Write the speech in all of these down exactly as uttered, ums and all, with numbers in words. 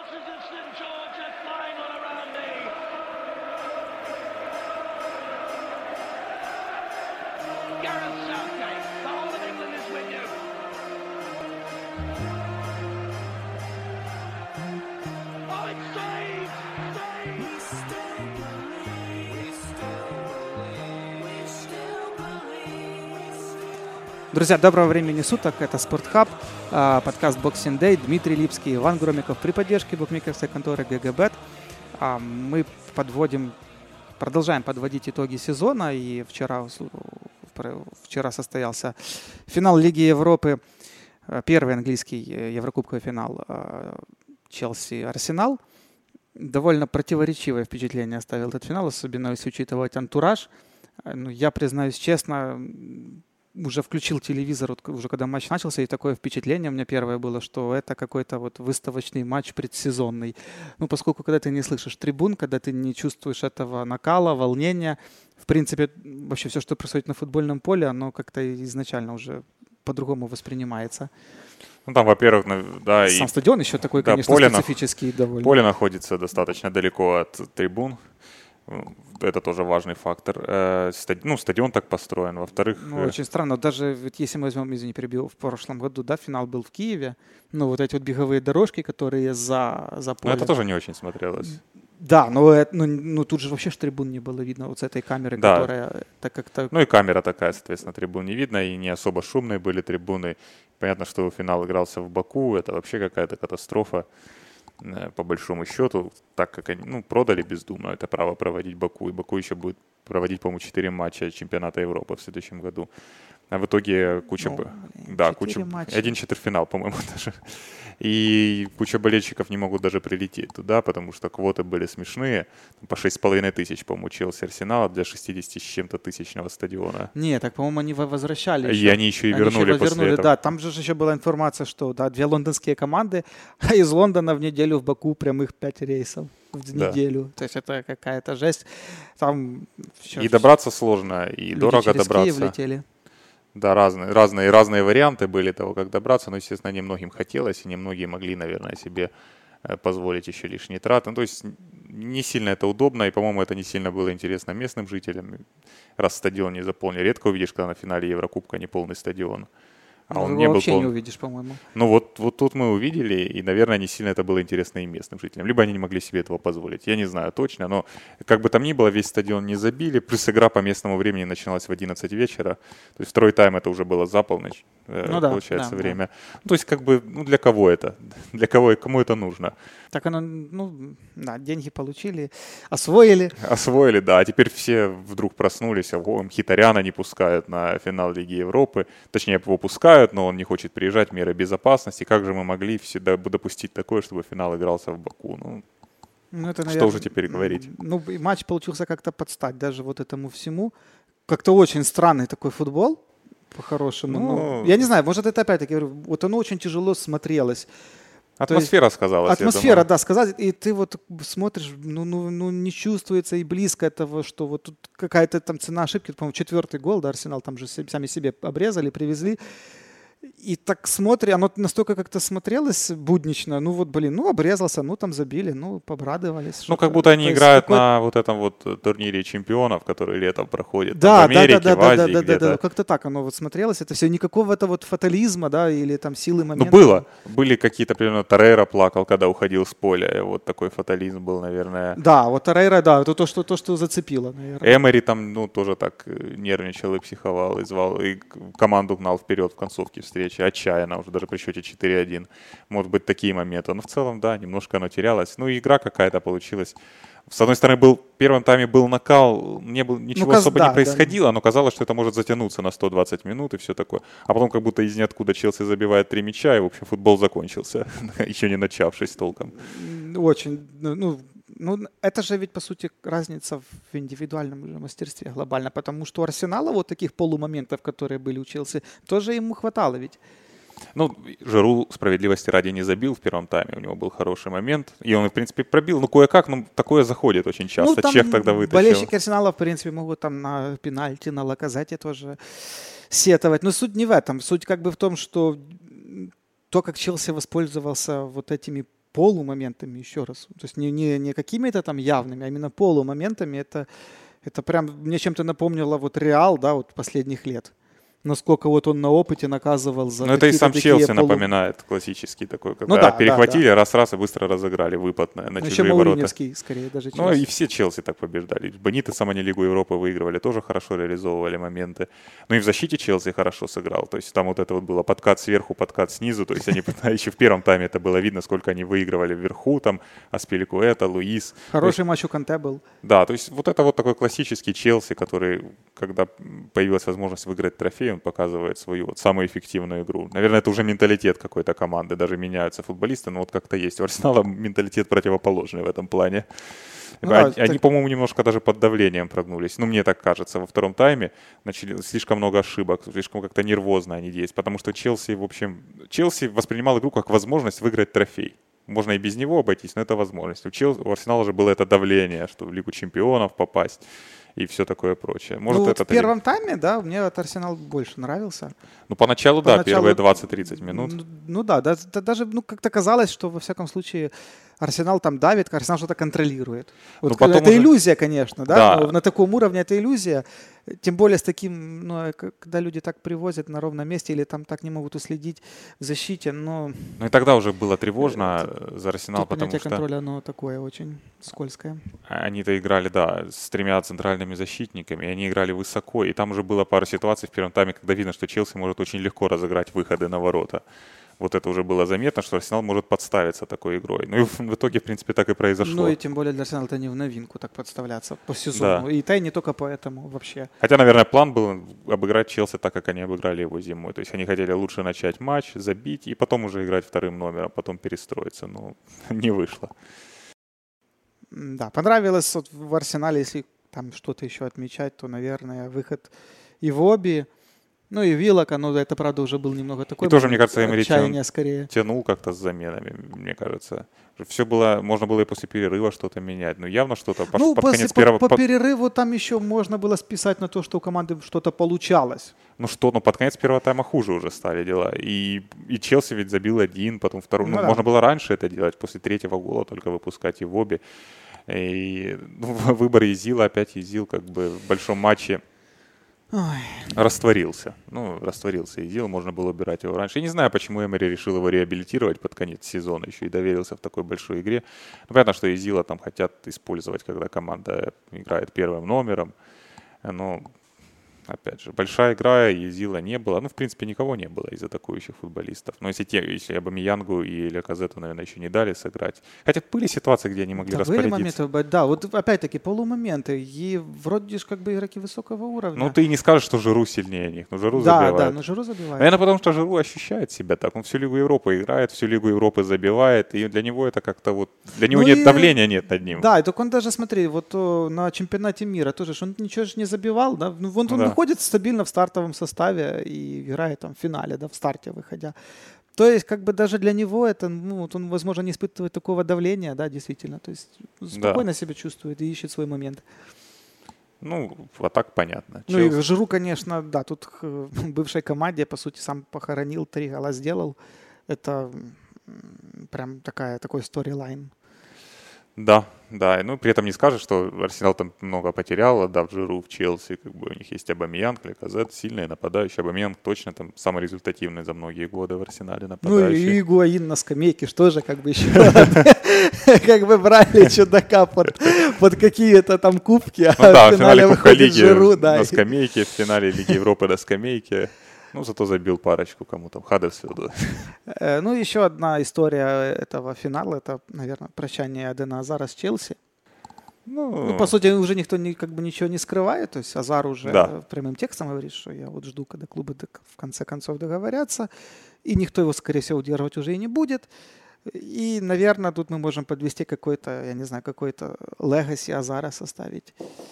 Друзья, доброго времени суток. Это Спортхаб, подкаст Boxing Day. Дмитрий Липский, Иван Громиков при поддержке букмекерской конторы ГГБет. Мы подводим, продолжаем подводить итоги сезона. И вчера, вчера состоялся финал Лиги Европы, первый английский еврокубковый финал Челси-Арсенал. Довольно противоречивое впечатление оставил этот финал, особенно если учитывать антураж. Ну, я признаюсь честно, уже включил телевизор, вот, уже когда матч начался, и такое впечатление у меня первое было, что это какой-то вот выставочный матч предсезонный. Ну, поскольку когда ты не слышишь трибун, когда ты не чувствуешь этого накала, волнения, в принципе, вообще все, что происходит на футбольном поле, оно как-то изначально уже по-другому воспринимается. Ну, там, во-первых, да, сам и стадион еще такой, да, конечно, поле специфический довольно. Поле находится достаточно далеко от трибун. Это тоже важный фактор. Ну, стадион так построен. Во-вторых... Ну, очень странно. Даже ведь если мы возьмем, извини, перебил, в прошлом году, да, финал был в Киеве. Ну, вот эти вот беговые дорожки, которые за, за поле. Ну, это тоже не очень смотрелось. Да, но, ну, ну тут же вообще ж трибун не было видно вот с этой камеры, да. которая так как-то... Ну и камера такая, соответственно, трибун не видно, и не особо шумные были трибуны. Понятно, что финал игрался в Баку, это вообще какая-то катастрофа. По большому счету, так как они ну, продали бездумно это право проводить Баку, и Баку еще будет проводить, по-моему, четыре матча чемпионата Европы в следующем году. А в итоге куча... Ну, б... блин, да, куча... Один четвертьфинал, по-моему, даже. И куча болельщиков не могут даже прилететь туда, потому что квоты были смешные. По шесть с половиной тысяч, по-моему, Челси Арсенала для шестидесяти с чем-то тысячного стадиона. Не, так, по-моему, они возвращали. И еще. они еще и они вернули еще после вернули, этого. Да, там же еще была информация, что да, две лондонские команды, а из Лондона в неделю в Баку прямых пять рейсов в да. неделю. То есть это какая-то жесть. Там все, и добраться сложно, и люди дорого через добраться. Киев летели. Да, разные, разные, разные варианты были того, как добраться, но, естественно, немногим хотелось, и немногие могли, наверное, себе позволить еще лишние траты. Ну, то есть не сильно это удобно, и, по-моему, это не сильно было интересно местным жителям, раз стадион не заполнен. Редко увидишь, когда на финале Еврокубка не полный стадион. А ну, он не вообще был пол... не увидишь, по-моему. Ну вот, вот тут мы увидели, и, наверное, не сильно это было интересно и местным жителям. Либо они не могли себе этого позволить. Я не знаю точно, но как бы там ни было, весь стадион не забили. Плюс игра по местному времени начиналась в одиннадцать вечера. То есть второй тайм это уже было за полночь, ну, получается, да, время. Да. Ну, то есть как бы, ну для кого это? Для кого и кому это нужно? Так оно, ну, да, деньги получили, освоили. Освоили, да. А теперь все вдруг проснулись, а о, Мхитаряна не пускают на финал Лиги Европы. Точнее, его пускают, но он не хочет приезжать, меры безопасности. Как же мы могли всегда допустить такое, чтобы финал игрался в Баку? Ну, ну это, наверное, что уже теперь говорить? Ну, матч получился как-то под стать даже вот этому всему. Как-то очень странный такой футбол, по-хорошему. Ну, ну, я не знаю, может, это опять-таки, вот оно очень тяжело смотрелось. Атмосфера есть, сказалась. Атмосфера, да, сказать. И ты вот смотришь, ну, ну, ну не чувствуется и близко этого, что вот тут какая-то там цена ошибки. По-моему, четвертый гол, да, Арсенал там же сами себе обрезали, привезли. И так смотри, оно настолько как-то смотрелось буднично. Ну вот, блин, ну обрезался, ну там забили, ну побрадовались. Ну как будто они играют какой... на вот этом вот турнире чемпионов, который летом проходит да, в Америке, да, да, в Азии да, где-то. Да, да, да, как-то так оно вот смотрелось. Это все никакого это вот фатализма, да, или там силы момента. Ну было, были какие-то, примерно, Торрейра плакал, когда уходил с поля. Вот такой фатализм был, наверное. Да, вот Торрейра, да, это то, что, то, что зацепило, наверное. Эмери там, ну, тоже так нервничал и психовал, и звал, и команду гнал вперед в концовке встречи, отчаянно. Уже даже при счете четыре один. Может быть, такие моменты. Но в целом, да, немножко оно терялось. Ну, и игра какая-то получилась. С одной стороны, был, в первом тайме был накал, не был, ничего ну, особо да, не происходило, да. Но казалось, что это может затянуться на сто двадцать минут и все такое. А потом как будто из ниоткуда Челси забивает три мяча, и, в общем, футбол закончился, еще не начавшись толком. Очень, ну, ну, это же ведь, по сути, разница в индивидуальном мастерстве глобально, потому что у Арсенала вот таких полумоментов, которые были у Челси, тоже ему хватало ведь. Ну, Жиру, справедливости ради, не забил в первом тайме. У него был хороший момент. И он, в принципе, пробил. Ну, кое-как, ну, такое заходит очень часто. Ну, там Чех тогда вытащил. Болельщики Арсенала, в принципе, могут там на пенальти, на Лаказете тоже сетовать. Но суть не в этом. Суть как бы в том, что то, как Челси воспользовался вот этими полумоментами, еще раз. То есть не, не, не какими-то там явными, а именно полумоментами. Это, это прям мне чем-то напомнило вот Реал, да, вот последних лет. Насколько вот он на опыте наказывал за Ну, это и сам Челси полу... напоминает, классический такой, когда ну, да, перехватили, да, да. раз-раз и быстро разыграли, выпадное на ну, чужие еще ворота. Мауриневский, скорее, даже Челси. Ну, и все Челси так побеждали. Бенитесом они Лигу Европы выигрывали, тоже хорошо реализовывали моменты. Ну, и в защите Челси хорошо сыграл. То есть там вот это вот было подкат сверху, подкат снизу. То есть они еще в первом тайме это было видно, сколько они выигрывали вверху. Там Аспиликуэта, Луис. Хороший матч у Канте был. Да, то есть вот это вот такой классический Челси, который, когда появилась возможность выиграть трофей, он показывает свою вот самую эффективную игру. Наверное, это уже менталитет какой-то команды, даже меняются футболисты, но вот как-то есть. У Арсенала менталитет противоположный в этом плане. Ну, они, да, они так... по-моему, немножко даже под давлением прогнулись. Ну, мне так кажется, во втором тайме начали слишком много ошибок, слишком как-то нервозно они действуют, потому что Челси, в общем, Челси воспринимал игру как возможность выиграть трофей. Можно и без него обойтись, но это возможность. У, Челси, у Арсенала же было это давление, что в Лигу чемпионов попасть и все такое прочее. Может, ну, это вот в первом тайме, да, мне этот Арсенал больше нравился. Ну, поначалу, поначалу да, первые двадцать-тридцать минут. Ну, ну да, да, да, даже ну, как-то казалось, что во всяком случае Арсенал там давит, Арсенал что-то контролирует. Вот, ну, это уже... иллюзия, конечно, да, да. Но на таком уровне это иллюзия. Тем более с таким, ну, когда люди так привозят на ровном месте или там так не могут уследить в защите, но... Ну и тогда уже было тревожно это... за Арсенал, Тут потому что... что... контроля, оно такое очень скользкое. Они-то играли, да, с тремя центральными защитниками, и они играли высоко, и там уже было пара ситуаций в первом тайме, когда видно, что Челси может очень легко разыграть выходы на ворота. Вот это уже было заметно, что Арсенал может подставиться такой игрой. Ну и в итоге, в принципе, так и произошло. Ну и тем более для Арсенала это не в новинку так подставляться по сезону. Да. И та и не только поэтому вообще. Хотя, наверное, план был обыграть Челси так, как они обыграли его зимой. То есть они хотели лучше начать матч, забить, и потом уже играть вторым номером, потом перестроиться. Но не вышло. Да, понравилось вот в Арсенале, если там что-то еще отмечать, то, наверное, выход Ивоби. Ну и Виллока, но это, правда, уже был немного такой... И тоже, мне кажется, Эмери тян, скорее. тянул как-то с заменами, мне кажется. Все было, можно было и после перерыва что-то менять. Но явно что-то под, ну, под после, конец по, первого... по перерыву там еще можно было списать на то, что у команды что-то получалось. Ну что, ну под конец первого тайма хуже уже стали дела. И, и Челси ведь забил один, потом второй. Ну, ну да. Можно было раньше это делать, после третьего гола только выпускать Ивоби. И ну, выбор Изила, опять Изил как бы в большом матче... Ой. Растворился. Ну, растворился Изил, можно было убирать его раньше. Я не знаю, почему Эмери решил его реабилитировать под конец сезона еще и доверился в такой большой игре. Ну, понятно, что Изила там хотят использовать, когда команда играет первым номером. Но, опять же, большая игра, Изила не было. Ну, в принципе, никого не было из атакующих футболистов. Но если, те, если Абамиянгу и Ляказету, наверное, еще не дали сыграть. Хотя были ситуации, где они могли да, распорядиться. Были моменты, да, вот опять-таки полумоменты. И вроде же как бы игроки высокого уровня. Ну, ты не скажешь, что Жиру сильнее них. Ну, Жиру да, забивает. Да, но Жиру забивает. Наверное, потому что Жиру ощущает себя так. Он всю Лигу Европы играет, всю Лигу Европы забивает. И для него это как-то вот... Для него ну нет и... давления нет над ним. Да, и так он даже, смотри, вот на чемпионате мира тоже, он ничего же не забивал, да? Ну, он, он да. выходит стабильно в стартовом составе и играет там в финале, да, в старте выходя. То есть, как бы даже для него это, ну, вот он, возможно, не испытывает такого давления, да, действительно. То есть спокойно да. себя чувствует и ищет свой момент. Ну, а так понятно. Ну Челси... и Жиру, конечно, да, тут в бывшей команде, по сути, сам похоронил, три гола сделал. Это прям такая, такой сторилайн. Да, да. Ну, при этом не скажешь, что Арсенал там много потерял, отдав Жиру в Челси. Как бы у них есть Абамиянг, Ляказет, сильные нападающие. Абамиянг точно там самый результативный за многие годы в Арсенале нападающий. Ну и Игуаин на скамейке, что же как бы еще как бы брали чудака под какие-то там кубки, а в финале выходит Жиру. На скамейке, в финале Лиги Европы на скамейке. Ну, зато забил парочку кому-то, Хаддерсфилду. Ну, еще одна история этого финала, это, наверное, прощание Эдена Азара с Челси. Ну, ну, по сути, уже никто не, как бы ничего не скрывает, то есть Азар уже да. прямым текстом говорит, что я вот жду, когда клубы в конце концов договорятся, и никто его, скорее всего, удерживать уже и не будет. И, наверное, тут мы можем подвести какой-то, я не знаю, какой-то легаси Азара составить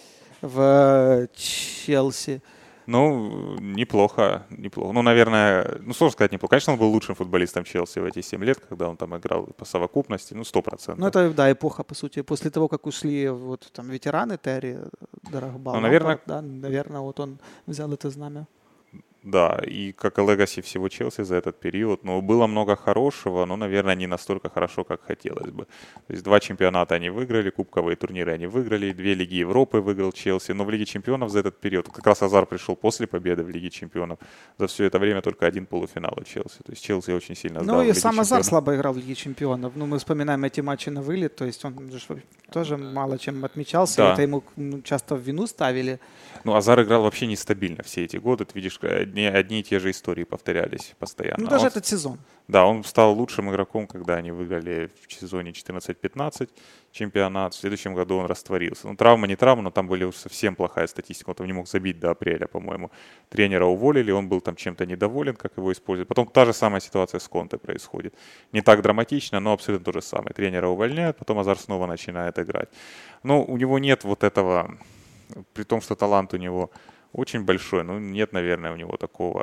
в Челси. Ну, неплохо, неплохо. Ну, наверное, ну, сложно сказать неплохо. Конечно, он был лучшим футболистом Челси в эти семь лет, когда он там играл по совокупности, ну, сто процентов. Ну, это, да, эпоха, по сути. После того, как ушли вот там ветераны Терри, Дрогба, ну, наверное, да, наверное, вот он взял это знамя. Да, и как и легаси всего Челси за этот период. Ну, было много хорошего, но, наверное, не настолько хорошо, как хотелось бы. То есть два чемпионата они выиграли, кубковые турниры они выиграли, две Лиги Европы выиграл Челси. Но в Лиге чемпионов за этот период, как раз Азар пришел после победы в Лиге чемпионов, за все это время только один полуфинал у Челси. То есть Челси очень сильно сдал. Ну в и Лиге сам Азар чемпионов. слабо играл в Лиге чемпионов. Ну, мы вспоминаем эти матчи на вылет, то есть он же тоже мало чем отмечался, Да. это ему ну, часто в вину ставили. Ну, Азар играл вообще нестабильно все эти годы. Ты видишь, одни, одни и те же истории повторялись постоянно. Ну, даже он, этот сезон. Да, он стал лучшим игроком, когда они выиграли в сезоне четырнадцать пятнадцать чемпионат. В следующем году он растворился. Ну, травма не травма, но там были уж совсем плохая статистика. Он там не мог забить до апреля, по-моему. Тренера уволили, он был там чем-то недоволен, как его используют. Потом та же самая ситуация с Конте происходит. Не так драматично, но абсолютно то же самое. Тренера увольняют, потом Азар снова начинает играть. Но у него нет вот этого, при том, что талант у него очень большой, ну, нет, наверное, у него такого,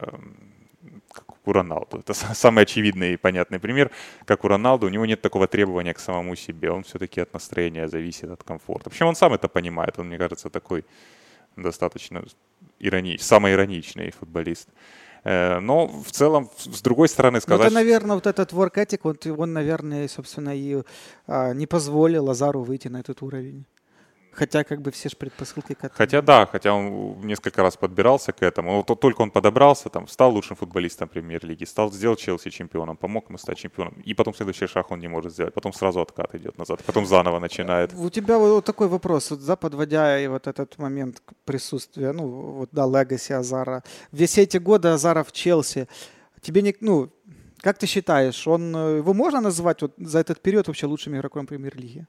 как у Роналду. Это самый очевидный и понятный пример. Как у Роналду, у него нет такого требования к самому себе. Он все-таки от настроения зависит, от комфорта. Причем он сам это понимает. Он, мне кажется, такой достаточно ироничный, самый ироничный футболист. Но в целом, с другой стороны, сказать... Ну, это, наверное, вот этот work ethic, он, он, наверное, собственно, и а, не позволил Азару выйти на этот уровень. Хотя как бы все же предпосылки к этому. Хотя да, хотя он несколько раз подбирался к этому. Вот только он подобрался, там, стал лучшим футболистом премьер-лиги, стал, сделал Челси чемпионом, помог ему стать чемпионом. И потом следующий шаг он не может сделать. Потом сразу откат идет назад, потом заново начинает. У тебя вот такой вопрос, вот, да, подводя и вот этот момент присутствия, ну, вот, да, легаси Азара. Все эти годы Азара в Челси, тебе не, ну, как ты считаешь, он, его можно назвать вот за этот период вообще лучшим игроком премьер-лиги?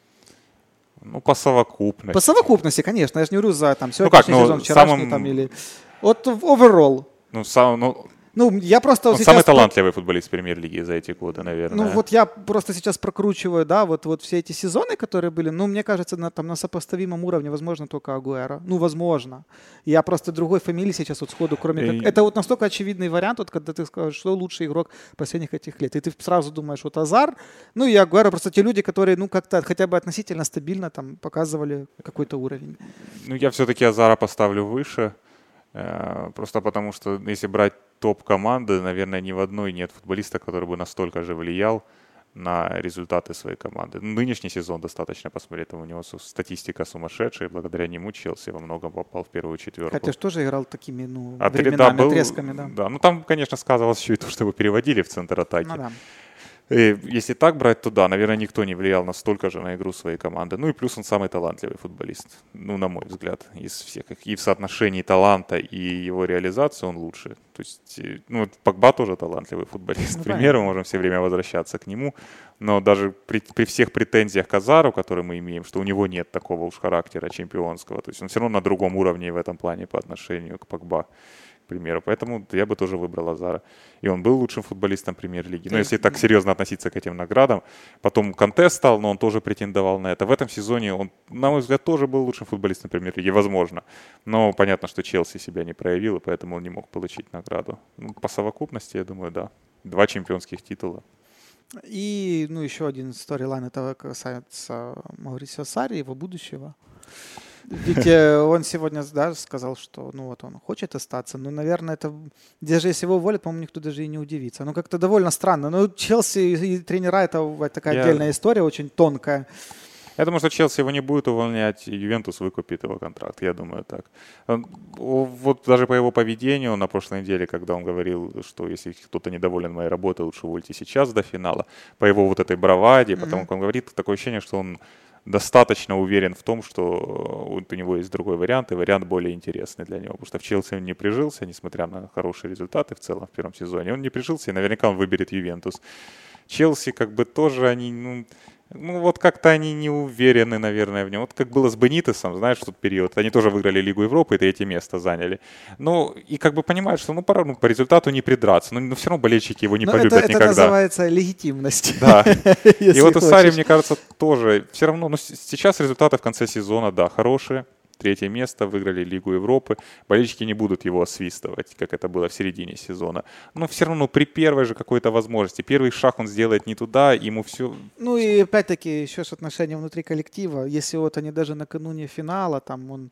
Ну, по совокупности. По совокупности, конечно. Я же не говорю за там, сегодняшний ну как, сезон, ну, вчерашний самым... там или... Вот overall. Ну, сам, ну, Ну, я просто он сейчас... самый талантливый футболист премьер-лиги за эти годы, наверное. Ну, вот я просто сейчас прокручиваю, да, вот, вот все эти сезоны, которые были, ну, мне кажется, на, там, на сопоставимом уровне, возможно, только Агуэро. Ну, возможно. Я просто другой фамилии сейчас вот сходу, кроме как... И... Это вот настолько очевидный вариант, вот, когда ты скажешь, что лучший игрок последних этих лет. И ты сразу думаешь, вот Азар, ну, и Агуэро, просто те люди, которые, ну, как-то хотя бы относительно стабильно там показывали какой-то уровень. Ну, я все-таки Азара поставлю выше. Просто потому, что если брать топ команды, наверное, ни в одной нет футболиста, который бы настолько же влиял на результаты своей команды. Нынешний сезон достаточно посмотреть, там у него статистика сумасшедшая, и благодаря нему Челси во многом попал в первую четверку. Хотя же тоже играл такими, ну, а временами, да, был, отрезками, да. Да, ну там, конечно, сказывалось еще и то, что его переводили в центр атаки. Ну, да. И если так брать, то да, наверное, никто не влиял настолько же на игру своей команды. Ну и плюс он самый талантливый футболист, ну, на мой взгляд, из всех. И в соотношении таланта и его реализации он лучше. То есть, ну, Погба тоже талантливый футболист. Ну, к примеру, мы можем все время возвращаться к нему. Но даже при, при всех претензиях к Азару, которые мы имеем, что у него нет такого уж характера чемпионского, то есть он все равно на другом уровне в этом плане по отношению к Погба. К примеру. Поэтому я бы тоже выбрал Азара. И он был лучшим футболистом премьер-лиги. Но если так серьезно относиться к этим наградам. Потом Конте стал, но он тоже претендовал на это. В этом сезоне он, на мой взгляд, тоже был лучшим футболистом премьер-лиги. Возможно. Но понятно, что Челси себя не проявил, и поэтому он не мог получить награду. Ну, по совокупности, я думаю, да. Два чемпионских титула. И, ну, еще один сторилайн, это касается Маурисио Сарри, его будущего. Ведь он сегодня, да, сказал, что, ну, вот он хочет остаться. Но, наверное, это, даже если его уволят, по-моему, никто даже и не удивится. Ну, как-то довольно странно. Ну, Челси и тренера — это такая Я... отдельная история, очень тонкая. Я думаю, что Челси его не будет увольнять, Ювентус выкупит его контракт, я думаю так. Вот даже по его поведению на прошлой неделе, когда он говорил, что если кто-то недоволен моей работой, лучше увольте сейчас до финала, по его вот этой браваде, mm-hmm. потому как он говорит, такое ощущение, что он достаточно уверен в том, что у него есть другой вариант, и вариант более интересный для него. Потому что в Челси он не прижился, несмотря на хорошие результаты в целом в первом сезоне. Он не прижился, и наверняка он выберет Ювентус. Челси как бы тоже, они, ну, ну вот как-то они не уверены, наверное, в нем. Вот как было с Бенитесом, знаешь, в тот период. Они тоже выиграли Лигу Европы и третье место заняли. Ну, и как бы понимают, что ну, пора, ну, по результату не придраться. Но, но все равно болельщики его не но полюбят это, это никогда. Это называется легитимность. Да. И вот у Сарри, мне кажется, тоже все равно, ну, сейчас результаты в конце сезона, да, хорошие. Третье место, выиграли Лигу Европы. Болельщики не будут его освистывать, как это было в середине сезона. Но все равно при первой же какой-то возможности. Первый шаг он сделает не туда, ему все... Ну и опять-таки еще с отношения внутри коллектива. Если вот они даже накануне финала, там он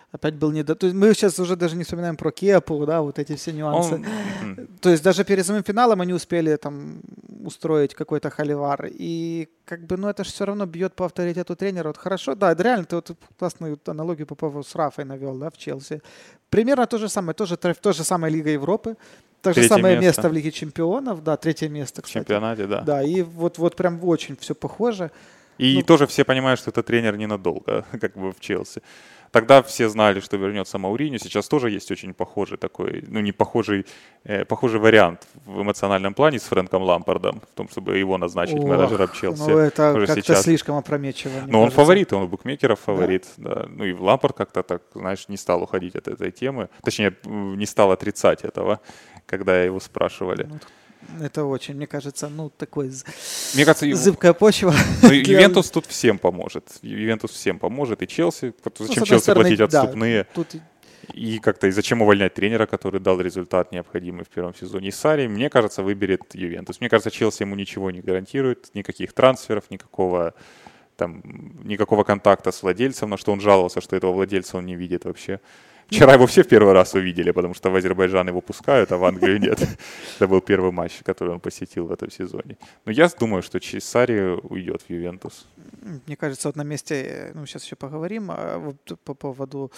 опять был не до... То есть мы сейчас уже даже не вспоминаем про Кепу, да, вот эти все нюансы. Он... То есть даже перед самым финалом они успели там устроить какой-то холивар. И как бы, ну это же все равно бьет по авторитету тренера. Вот хорошо, да, реально ты вот классную аналогию Попова с Рафой навел, да, в Челси. Примерно то же самое, тоже, то же самое Лига Европы. То же самое место. место в Лиге Чемпионов, да, третье место, кстати. В чемпионате, да. Да, и вот, вот прям очень все похоже. И ну, тоже все понимают, что это тренер ненадолго, как бы в Челси. Тогда все знали, что вернется Мауриньо. Сейчас тоже есть очень похожий такой, ну не похожий, э, похожий вариант в эмоциональном плане с Фрэнком Лампардом, в том, чтобы его назначить Ох, менеджером Челси. Ну это тоже как-то сейчас. Слишком опрометчиво. Но он фаворит, он у букмекеров фаворит. Да? Да. Ну и Лампард как-то так, знаешь, не стал уходить от этой темы. Точнее, не стал отрицать этого, когда его спрашивали. Ну, это очень, мне кажется, ну, такой мне кажется, зыбкая почва. Ну, Ювентус тут всем поможет. Ювентус всем поможет. И Челси. Зачем ну, Челси стороны, платить отступные? Да, тут... И как-то и зачем увольнять тренера, который дал результат необходимый в первом сезоне? И Сарри, мне кажется, выберет Ювентус. Мне кажется, Челси ему ничего не гарантирует. Никаких трансферов, никакого, там, никакого контакта с владельцем, на что он жаловался, что этого владельца он не видит вообще. Вчера его все в первый раз увидели, потому что в Азербайджан его пускают, а в Англию нет. Это был первый матч, который он посетил в этом сезоне. Но я думаю, что Сарри уйдет в Ювентус. Мне кажется, вот на месте, ну, сейчас еще поговорим вот, по поводу...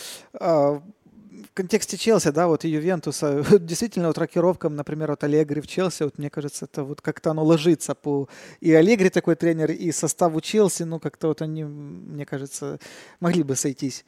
В контексте Челси, да, вот и Ювентуса, действительно, вот рокировка, например, вот Аллегри в Челси, вот мне кажется, это вот как-то оно ложится по... И Аллегри такой тренер, и составу Челси, ну, как-то вот они, мне кажется, могли бы сойтись.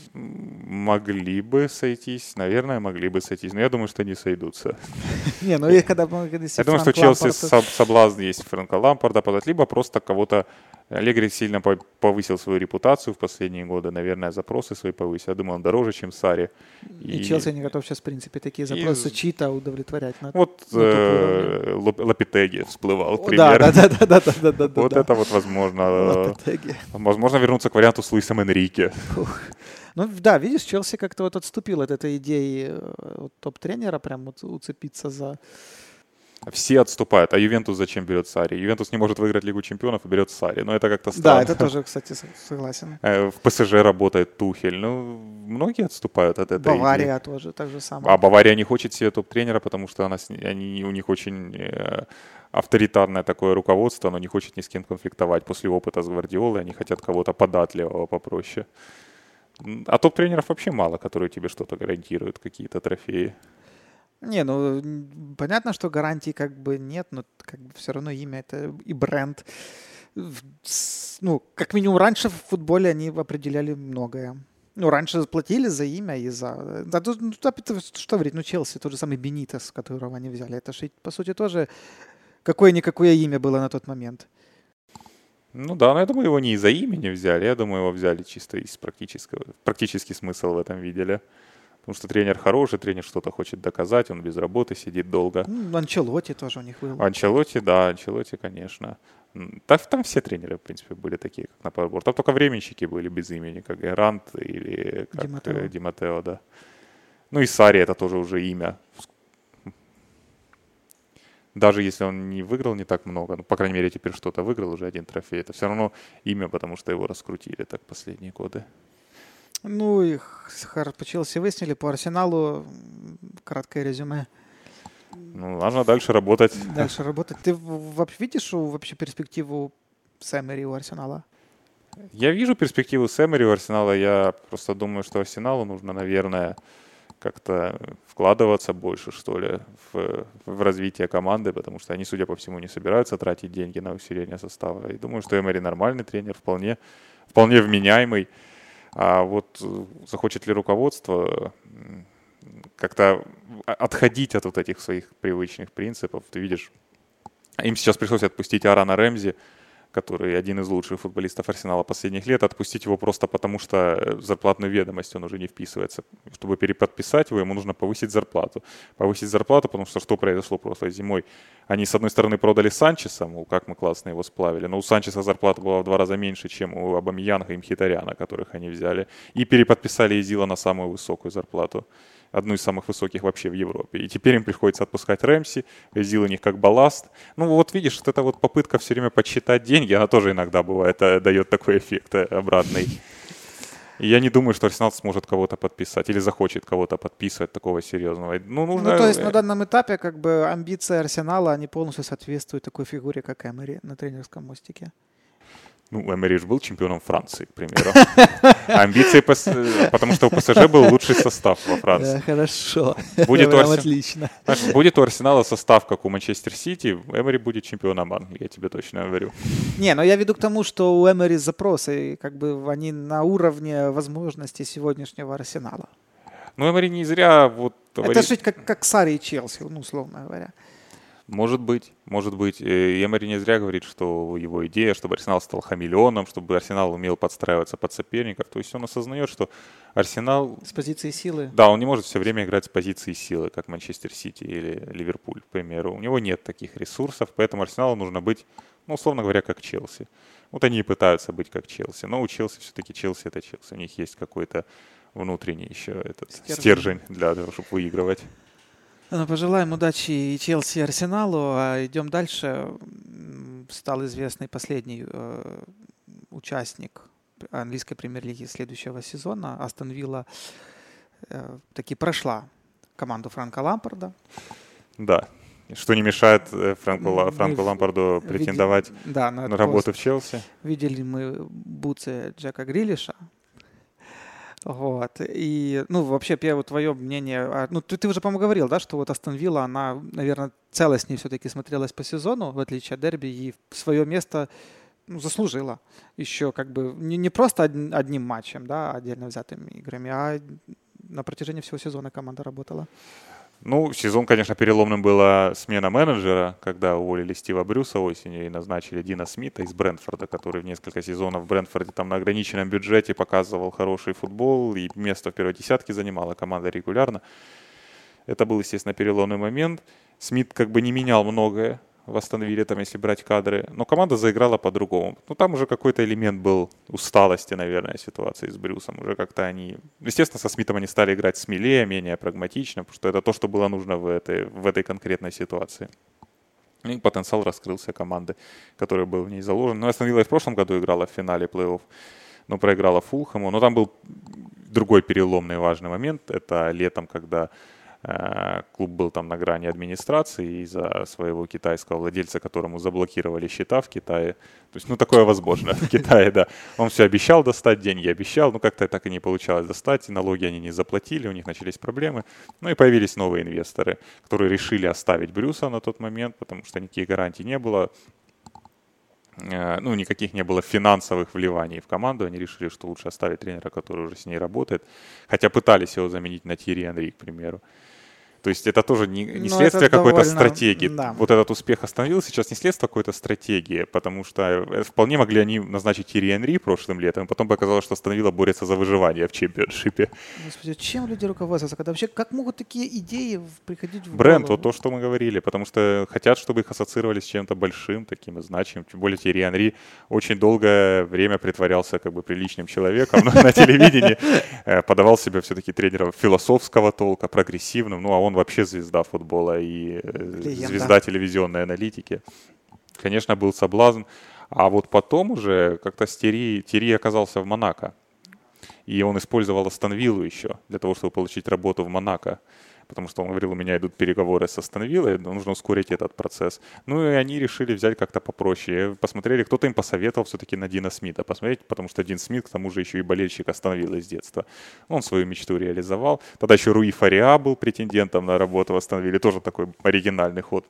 Могли бы сойтись, наверное, могли бы сойтись, но я думаю, что не сойдутся. Не, ну и когда... Я думаю, что Челси соблазн есть Фрэнка Лампарда подать, либо просто кого-то... Аллегри сильно повысил свою репутацию в последние годы, наверное, запросы свои повысил. Я думаю, он дороже, чем Сарри. И, и Челси не готов сейчас, в принципе, такие запросы и... чьи-то удовлетворять. На, вот на э, Лопетеги всплывал пример. Да, да, да, да, да, да, да. Вот да. это вот возможно. Возможно вернуться к варианту с Луисом Энрике. Ух. Ну да, видишь, Челси как-то вот отступил от этой идеи вот, топ-тренера, прям вот уцепиться за... Все отступают, а Ювентус зачем берет Сарри? Ювентус не может выиграть Лигу чемпионов и берет Сарри. Но это как-то странно. Да, это тоже, кстати, согласен. В ПСЖ работает Тухель. Ну, многие отступают от этой Бавария идеи. тоже так же самое. А Бавария не хочет себе топ-тренера, потому что она, они, у них очень э, авторитарное такое руководство, оно не хочет ни с кем конфликтовать. После опыта с Гвардиолой они хотят кого-то податливого, попроще. А топ-тренеров вообще мало, которые тебе что-то гарантируют, какие-то трофеи. Не, ну понятно, что гарантий как бы нет, но как бы все равно имя это и бренд. Ну, как минимум раньше в футболе они определяли многое. Ну, раньше платили за имя и за... Да, ну, что говорить, ну, Челси, тот же самый Бенитес, которого они взяли. Это же, по сути, тоже какое-никакое имя было на тот момент. Ну да, но я думаю, его не из-за имени взяли, я думаю, его взяли чисто из практического... Практический смысл в этом видели. Потому что тренер хороший, тренер что-то хочет доказать, он без работы сидит долго. Ну, Анчелотти тоже у них был. Анчелотти, да, Анчелотти, конечно. Там, там все тренеры, в принципе, были такие, как на подбор. Там только временщики были без имени, как Герант или как Ди Матео. Ди Матео, да. Ну и Сарри это тоже уже имя. Даже если он не выиграл не так много, ну, по крайней мере, теперь что-то выиграл, уже один трофей. Это все равно имя, потому что его раскрутили так последние годы. Ну, их по Челси высняли, по Арсеналу краткое резюме. Ну, нужно дальше работать. Дальше работать. Ты вообще видишь вообще перспективу с Эмери у Арсенала? Я вижу перспективу с Эмери у Арсенала. Я просто думаю, что Арсеналу нужно, наверное, как-то вкладываться больше, что ли, в, в развитие команды, потому что они, судя по всему, не собираются тратить деньги на усиление состава. И думаю, что Эмери нормальный тренер, вполне, вполне вменяемый. А вот захочет ли руководство как-то отходить от вот этих своих привычных принципов? Ты видишь, им сейчас пришлось отпустить Аарона Рэмзи, который один из лучших футболистов Арсенала последних лет, отпустить его просто потому, что в зарплатную ведомость он уже не вписывается. Чтобы переподписать его, ему нужно повысить зарплату. Повысить зарплату, потому что что произошло прошлой зимой? Они, с одной стороны, продали Санчеса, мол, как мы классно его сплавили, но у Санчеса зарплата была в два раза меньше, чем у Абамеянга и Мхитаряна, которых они взяли. И переподписали Эзила на самую высокую зарплату. Одну из самых высоких вообще в Европе. И теперь им приходится отпускать Рэмси, Эзил у них как балласт. Ну вот видишь, вот эта вот попытка все время подсчитать деньги, она тоже иногда бывает, дает такой эффект обратный. И я не думаю, что Арсенал сможет кого-то подписать или захочет кого-то подписывать такого серьезного. Ну, нужно... ну, то есть на данном этапе как бы амбиции Арсенала, они полностью соответствуют такой фигуре, как Эмери на тренерском мостике. Ну, Эмери же был чемпионом Франции, к примеру. Амбиции, потому что у ПСЖ был лучший состав во Франции. Да, хорошо. Будет у, Арсен... отлично. будет у Арсенала состав, как у Манчестер Сити, Эмери будет чемпионом Англии, я тебе точно говорю. Не, но я веду к тому, что у Эмери запросы, как бы они на уровне возможностей сегодняшнего Арсенала. Ну, Эмери не зря вот... Это же как, как Сарри и Челси, ну, условно говоря. Может быть, может быть. Эмери не зря говорит, что его идея, чтобы Арсенал стал хамелеоном, чтобы Арсенал умел подстраиваться под соперников. То есть он осознает, что Арсенал... С позиции силы? Да, он не может все время играть с позиции силы, как Манчестер Сити или Ливерпуль, к примеру. У него нет таких ресурсов, поэтому Арсеналу нужно быть, ну, условно говоря, как Челси. Вот они и пытаются быть как Челси. Но у Челси все-таки Челси — это Челси. У них есть какой-то внутренний еще этот стержень, стержень для того, чтобы выигрывать. Ну, пожелаем удачи и Челси, и Арсеналу. А идем дальше. Стал известный последний э, участник английской премьер-лиги следующего сезона. Астон Вилла э, таки прошла команду Франка Лампарда. Да. Что не мешает Франку, Франку Лампарду претендовать види... да, на, на работу в Челси. Видели мы бутсы Джека Грилиша. Вот. И, ну, вообще, первое твое мнение... Ну, ты, ты уже, по-моему, говорил, да, что вот Астон Вилла, она, наверное, целостнее все-таки смотрелась по сезону, в отличие от дерби, и свое место, ну, заслужила. Еще как бы не, не просто од, одним матчем, да, отдельно взятыми играми, а на протяжении всего сезона команда работала. Ну, сезон, конечно, переломным была смена менеджера, когда уволили Стива Брюса осенью и назначили Дина Смита из Брентфорда, который в несколько сезонов в Брентфорде там на ограниченном бюджете показывал хороший футбол и место в первой десятке занимала команда регулярно. Это был, естественно, переломный момент. Смит как бы не менял многое в Астон Вилле, там, если брать кадры, но команда заиграла по-другому. Ну, там уже какой-то элемент был усталости, наверное, ситуации с Брюсом. Уже как-то они... Естественно, со Смитом они стали играть смелее, менее прагматично, потому что это то, что было нужно в этой, в этой конкретной ситуации. И потенциал раскрылся команды, который был в ней заложен. Ну, Астон Вилла и в прошлом году играла в финале плей-офф, но проиграла Фулхэму. Но там был другой переломный важный момент. Это летом, когда клуб был там на грани администрации из-за своего китайского владельца, которому заблокировали счета в Китае. То есть, ну, такое возможно в Китае, да. Он все обещал достать, деньги обещал, но как-то так и не получалось достать. Налоги они не заплатили, у них начались проблемы. Ну и появились новые инвесторы, которые решили оставить Брюса на тот момент, потому что никаких гарантий не было. Ну, никаких не было финансовых вливаний в команду. Они решили, что лучше оставить тренера, который уже с ней работает. Хотя пытались его заменить на Тьерри Анри, к примеру. То есть это тоже не, не следствие какой-то довольно... стратегии. Да. Вот этот успех остановил сейчас не следствие какой-то стратегии, потому что вполне могли они назначить Тьерри Анри прошлым летом, и потом показалось, что Астон Вилла борется за выживание в чемпионшипе. Господи, чем люди руководствуются? Когда вообще, как могут такие идеи приходить в Бренд, голову? вот то, что мы говорили, потому что хотят, чтобы их ассоциировали с чем-то большим, таким и значимым. Тем более Тьерри Анри очень долгое время притворялся как бы приличным человеком на телевидении, подавал себя все-таки тренером философского толка, прогрессивным, ну а он вообще звезда футбола и Легенда. Звезда телевизионной аналитики. Конечно, был соблазн. А вот потом уже как-то Тьерри, Тьерри оказался в Монако. И он использовал Астон Виллу еще для того, чтобы получить работу в Монако. Потому что он говорил, у меня идут переговоры с Астон Виллой, нужно ускорить этот процесс. Ну и они решили взять как-то попроще. Посмотрели, кто-то им посоветовал все-таки на Дина Смита посмотреть, потому что Дин Смит, к тому же, еще и болельщик Астон Виллы с детства. Он свою мечту реализовал. Тогда еще Руи Фариа был претендентом на работу в Астон Вилле, тоже такой оригинальный ход.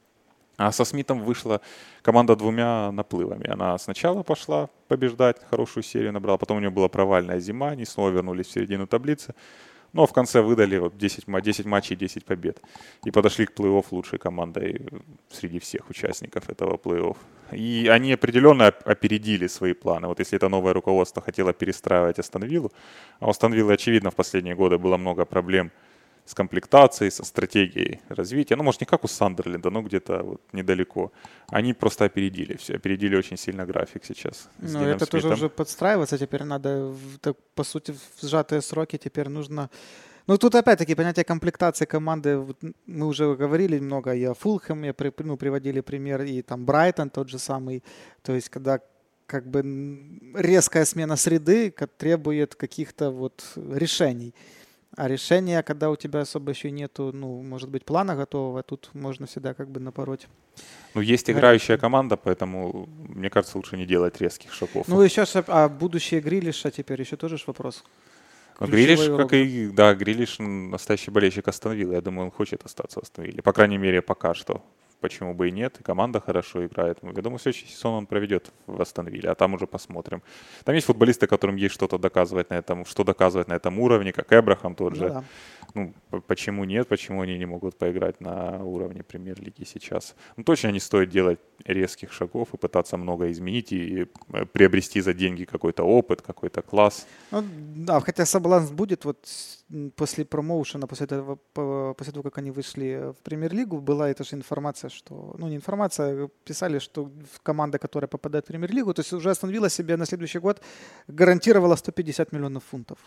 А со Смитом вышла команда двумя наплывами. Она сначала пошла побеждать, хорошую серию набрала, потом у нее была провальная зима, они снова вернулись в середину таблицы. Но в конце выдали вот десять, десять матчей, десять побед. И подошли к плей-офф лучшей командой среди всех участников этого плей-офф. И они определенно опередили свои планы. Вот если это новое руководство хотело перестраивать Астон Виллу, а у Астон Виллы, очевидно, в последние годы было много проблем с комплектацией, со стратегией развития. Ну, может, не как у Сандерленда, но где-то вот недалеко. Они просто опередили все. Опередили очень сильно график сейчас. Ну, это Смитом. Тоже уже подстраиваться. Теперь надо, так, по сути, в сжатые сроки теперь нужно... Ну, тут опять-таки понятие комплектации команды. Мы уже говорили много и о Фулхэме, ну, приводили пример, и там Брайтон тот же самый. То есть, когда как бы резкая смена среды требует каких-то вот решений. А решения, когда у тебя особо еще нету, ну, может быть, плана готового, тут можно всегда как бы напороть. Ну, есть играющая команда, поэтому, мне кажется, лучше не делать резких шагов. Ну, еще, а будущее Грилиша теперь еще тоже ж вопрос. Ну, Грилиш, как и, да, Грилиш настоящий болельщик Астон Виллы. Я думаю, он хочет остаться в Астон Вилле. По крайней мере, пока что. Почему бы и нет, и команда хорошо играет. Я думаю, следующий сезон он проведет в Астон Вилле, а там уже посмотрим. Там есть футболисты, которым есть что-то доказывать на этом, что доказывать на этом уровне, как Эбрахам тот же. Ну, да. Ну, почему нет, почему они не могут поиграть на уровне премьер-лиги сейчас? Ну, точно не стоит делать резких шагов и пытаться много изменить и приобрести за деньги какой-то опыт, какой-то класс. Ну, да, хотя соблазн будет, вот после промоушена, после того, после того, как они вышли в премьер-лигу, была эта же информация, что, ну не информация, писали, что команда, которая попадает в премьер-лигу, то есть уже Астон Вилла себе на следующий год гарантировала сто пятьдесят миллионов фунтов.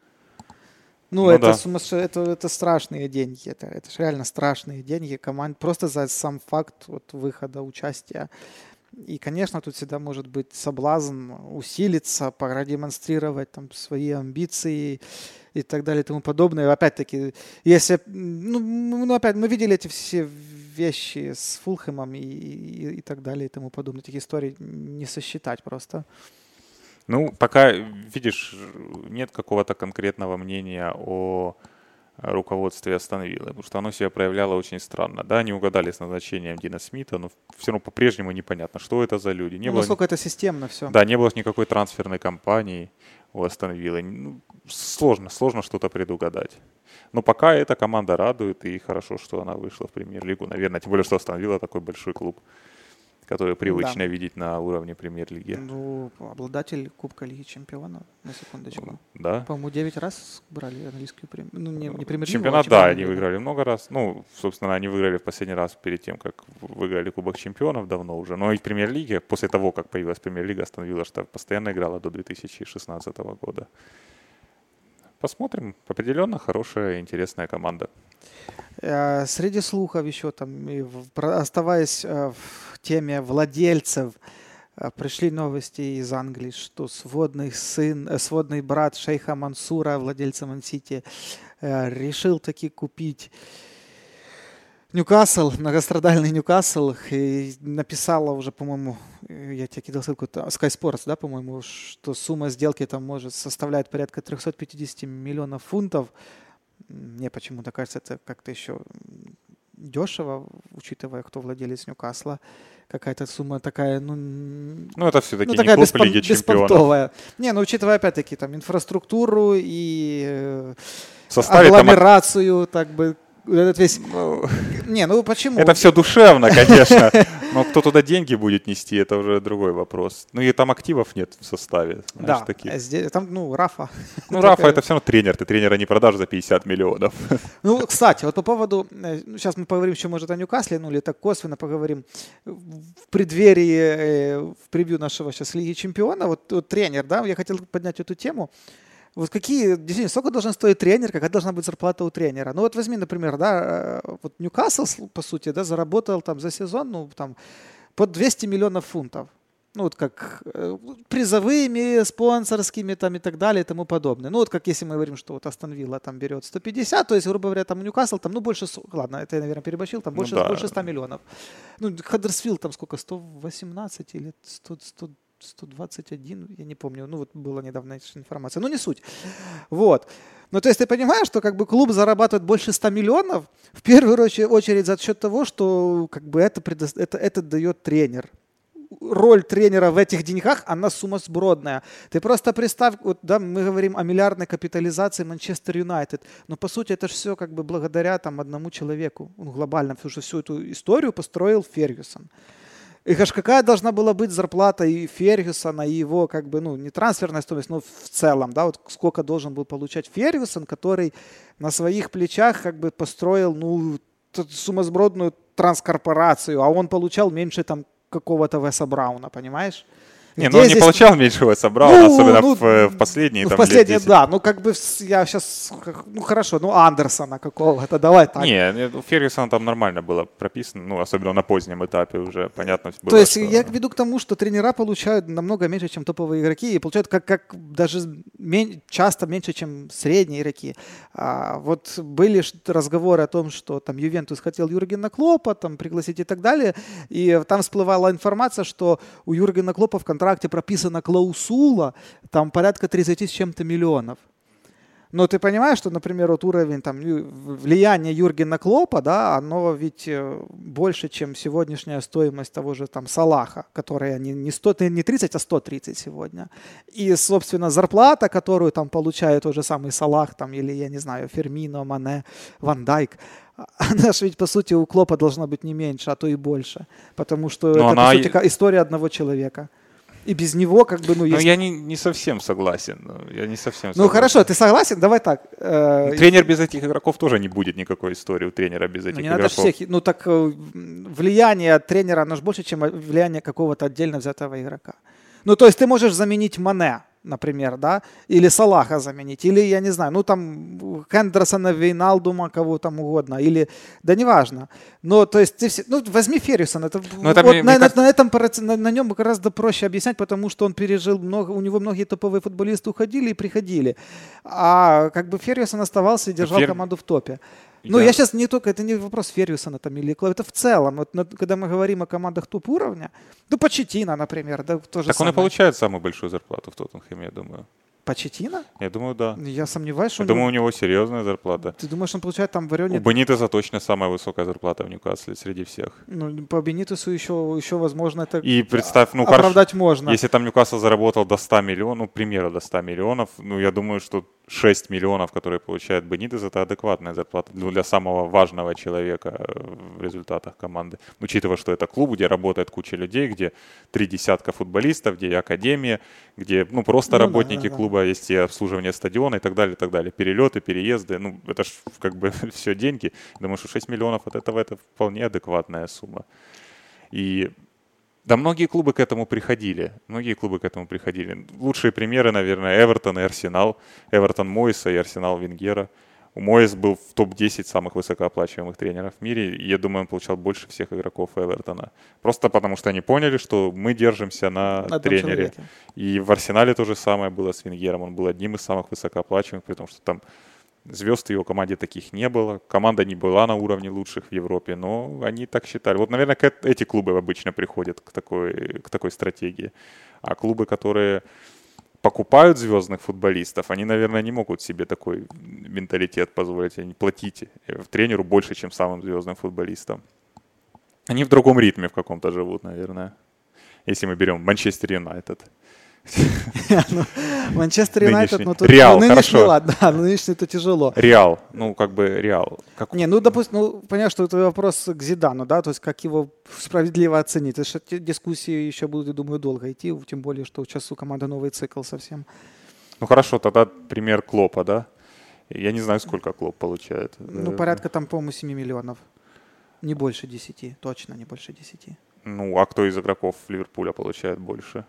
Ну, ну это, да. сумасш... это, это страшные деньги, это, это же реально страшные деньги команд, просто за сам факт вот, выхода, участия. И, конечно, тут всегда может быть соблазн усилиться, продемонстрировать там свои амбиции и так далее и тому подобное. Опять-таки, если, ну, ну опять, мы видели эти все вещи с Фулхэмом и, и, и так далее и тому подобное. Такие истории не сосчитать просто. Ну, пока, видишь, нет какого-то конкретного мнения о руководстве Астон Виллы, потому что оно себя проявляло очень странно. Да, они угадали с назначением Дина Смита, но все равно по-прежнему непонятно, что это за люди. Не ну, было... насколько это системно все. Да, не было никакой трансферной кампании у Астон Виллы. Ну, сложно, сложно что-то предугадать. Но пока эта команда радует, и хорошо, что она вышла в премьер-лигу. Наверное, тем более, что Астон Вилла такой большой клуб, который привычно да. видеть на уровне премьер-лиги. Ну, обладатель Кубка Лиги Чемпионов, на секундочку. Да. По-моему, девять раз брали английскую премию. Ну, не, не премьер-лигу, Чемпионат, а да, они выиграли много раз. Ну, собственно, они выиграли в последний раз перед тем, как выиграли Кубок Чемпионов давно уже. Но и в премьер-лиге, после того, как появилась премьер-лига, Астон Вилла что постоянно играла до две тысячи шестнадцатого года. Посмотрим. Определенно хорошая, интересная команда. Среди слухов еще там, оставаясь в теме владельцев, пришли новости из Англии, что сводный сын, сводный брат шейха Мансура, владельца Ман-Сити, решил таки купить Ньюкасл, многострадальный Ньюкасл, и написала уже, по-моему, я тебе кидал ссылку, Sky Sports, да, по-моему, что сумма сделки там может составляет порядка триста пятьдесят миллионов фунтов. Мне почему-то кажется, это как-то еще дешево, учитывая, кто владелец Ньюкасла. Какая-то сумма такая, ну... Ну, это все-таки ну, такая не клуб Лиги Чемпионов. Не, ну, учитывая, опять-таки, там, инфраструктуру и э, агломерацию, там... так бы, этот весь... Ну, не, ну почему? Это все душевно, конечно. Но кто туда деньги будет нести, это уже другой вопрос. Ну и там активов нет в составе. Знаешь, да, таких. Здесь, там, ну, Рафа. Ну, Рафа это все равно тренер. Ты тренера не продашь за пятьдесят миллионов. Ну, кстати, вот по поводу... Сейчас мы поговорим еще, может, о Ньюкасле, ну или так косвенно поговорим. В преддверии, в превью нашего сейчас Лиги Чемпионов, вот, вот тренер, да, я хотел поднять эту тему. Вот какие, действительно, сколько должен стоить тренер, какая должна быть зарплата у тренера? Ну вот возьми, например, да, вот Ньюкасл, по сути, да, заработал там за сезон, ну там, под двести миллионов фунтов. Ну вот как э, призовыми, спонсорскими там и так далее и тому подобное. Ну вот как если мы говорим, что вот Астон Вилла там берет сто пятьдесят, то есть, грубо говоря, там Ньюкасл там, ну больше, ладно, это я, наверное, переборщил, там больше, ну, да. больше ста миллионов. Ну Хаддерсфилд там сколько, сто восемнадцать или сто, сто сто двадцать один, я не помню, ну вот была недавно информация, но не суть. Вот. Ну то есть ты понимаешь, что как бы клуб зарабатывает больше ста миллионов в первую очередь за счет того, что как бы это, предо... это, это дает тренер. Роль тренера в этих деньгах, она сумасбродная. Ты просто представь, вот, да, мы говорим о миллиардной капитализации Манчестер Юнайтед, но по сути это же все как бы благодаря там одному человеку, ну, глобально, потому что всю эту историю построил Фергюсон. И какая должна была быть зарплата и Фергюсона, и его, как бы, ну, не трансферная стоимость, но в целом, да, вот сколько должен был получать Фергюсон, который на своих плечах, как бы, построил, ну, сумасбродную транскорпорацию, а он получал меньше, там, какого-то Веса Брауна, понимаешь? Не, ну он не получал меньшего, собрал, ну, особенно ну, в, в последние, ну, там, в последние, да. Ну, как бы я сейчас, ну, хорошо, ну, Андерсона какого-то, давай так. Не, у Фергюсона там нормально было прописано, ну, особенно на позднем этапе уже понятно было. То есть что... я веду к тому, что тренера получают намного меньше, чем топовые игроки, и получают как, как даже мен, часто меньше, чем средние игроки. А, вот были разговоры о том, что там Ювентус хотел Юргена Клопа там пригласить и так далее, и там всплывала информация, что у Юргена Клопа в контракте прописана клаусула, там порядка тридцать с чем-то миллионов. Но ты понимаешь, что, например, вот уровень там, влияния Юргена Клопа, да, оно ведь больше, чем сегодняшняя стоимость того же там Салаха, которая не, не, сто, не тридцать, а сто тридцать сегодня. И, собственно, зарплата, которую там получает тот же самый Салах, там, или, я не знаю, Фермино, Мане, Ван Дайк, она же ведь, по сути, у Клопа должна быть не меньше, а то и больше. Потому что Но это, она... по сути, история одного человека. И без него как бы, ну, есть... Ну, я не, не совсем согласен. Я не совсем ну, согласен. хорошо, ты согласен? Давай так. Э... Тренер без этих игроков тоже не будет никакой истории у тренера без этих ну, не игроков. Надо всех... Ну, так влияние тренера, оно же больше, чем влияние какого-то отдельно взятого игрока. Ну, то есть ты можешь заменить Мане, например, да, или Салаха заменить, или, я не знаю, ну, там, Хендерсона, Вейналдума, кого там угодно, или, да, неважно. Но, то есть, ты все, ну, возьми Феррюсона, это, вот это, на, мне, на, мне на, этом, на, на нем гораздо проще объяснять, потому что он пережил много, у него многие топовые футболисты уходили и приходили, а как бы Феррюсон оставался и держал Фер... команду в топе. Ну, я... я сейчас не только, это не вопрос Феррюсона там, или Клопа, это в целом. Вот, на, когда мы говорим о командах топ-уровня, ну, Почеттино, например, да, тоже Так самое. Он и получает самую большую зарплату в Тоттенхэме, я думаю. Почеттино? Я думаю, да. Я сомневаюсь, что Я у думаю, него... у него серьезная зарплата. Ты думаешь, он получает там в районе... У Бенитеса точно самая высокая зарплата в Ньюкасле среди всех. Ну, по Бенитесу еще, еще возможно, это и представь, ну, оправдать хорошо, можно. Если там Ньюкасл заработал до ста миллионов, ну, к примеру, до ста миллионов, ну, я думаю, что шесть миллионов, которые получает Бенитес, это адекватная зарплата для самого важного человека в результатах команды. Учитывая, что это клуб, где работает куча людей, где три десятка футболистов, где академия, где, ну, просто ну, работники да, да, клуба, да. Есть и обслуживание стадиона и так далее, и так далее. Перелеты, переезды, ну, это ж как бы все деньги. Думаю, что шесть миллионов от этого это вполне адекватная сумма. И да, многие клубы к этому приходили. Многие клубы к этому приходили. Лучшие примеры, наверное, Эвертон и Арсенал. Эвертон Мойса и Арсенал Венгера. У Мойс был в топ десять самых высокооплачиваемых тренеров в мире. И я думаю, он получал больше всех игроков Эвертона. Просто потому что они поняли, что мы держимся на, на тренере. Человеке. И в Арсенале то же самое было с Венгером. Он был одним из самых высокооплачиваемых, при том, что там звезд в его команде таких не было. Команда не была на уровне лучших в Европе, но они так считали. Вот, наверное, эти клубы обычно приходят к такой, к такой стратегии. А клубы, которые покупают звездных футболистов, они, наверное, не могут себе такой менталитет позволить. Они платить тренеру больше, чем самым звездным футболистам. Они в другом ритме в каком-то живут, наверное. Если мы берем Манчестер Юнайтед. Манчестер Юнайтед, ну тут Реал, ну, хорошо. Нынешний, ладно, нынешний это тяжело. Реал, ну как бы Реал. Как... Не, ну допустим, ну понятно, что это вопрос к Зидану, да, то есть как его справедливо оценить. Это же дискуссии еще будут, я думаю, долго идти, тем более, что сейчас у команды новый цикл совсем. Ну хорошо, тогда пример Клопа, да? Я не знаю, сколько Клоп получает. Ну порядка там, по-моему, семь миллионов. Не больше десяти, точно не больше десяти. Ну, а кто из игроков Ливерпуля получает больше?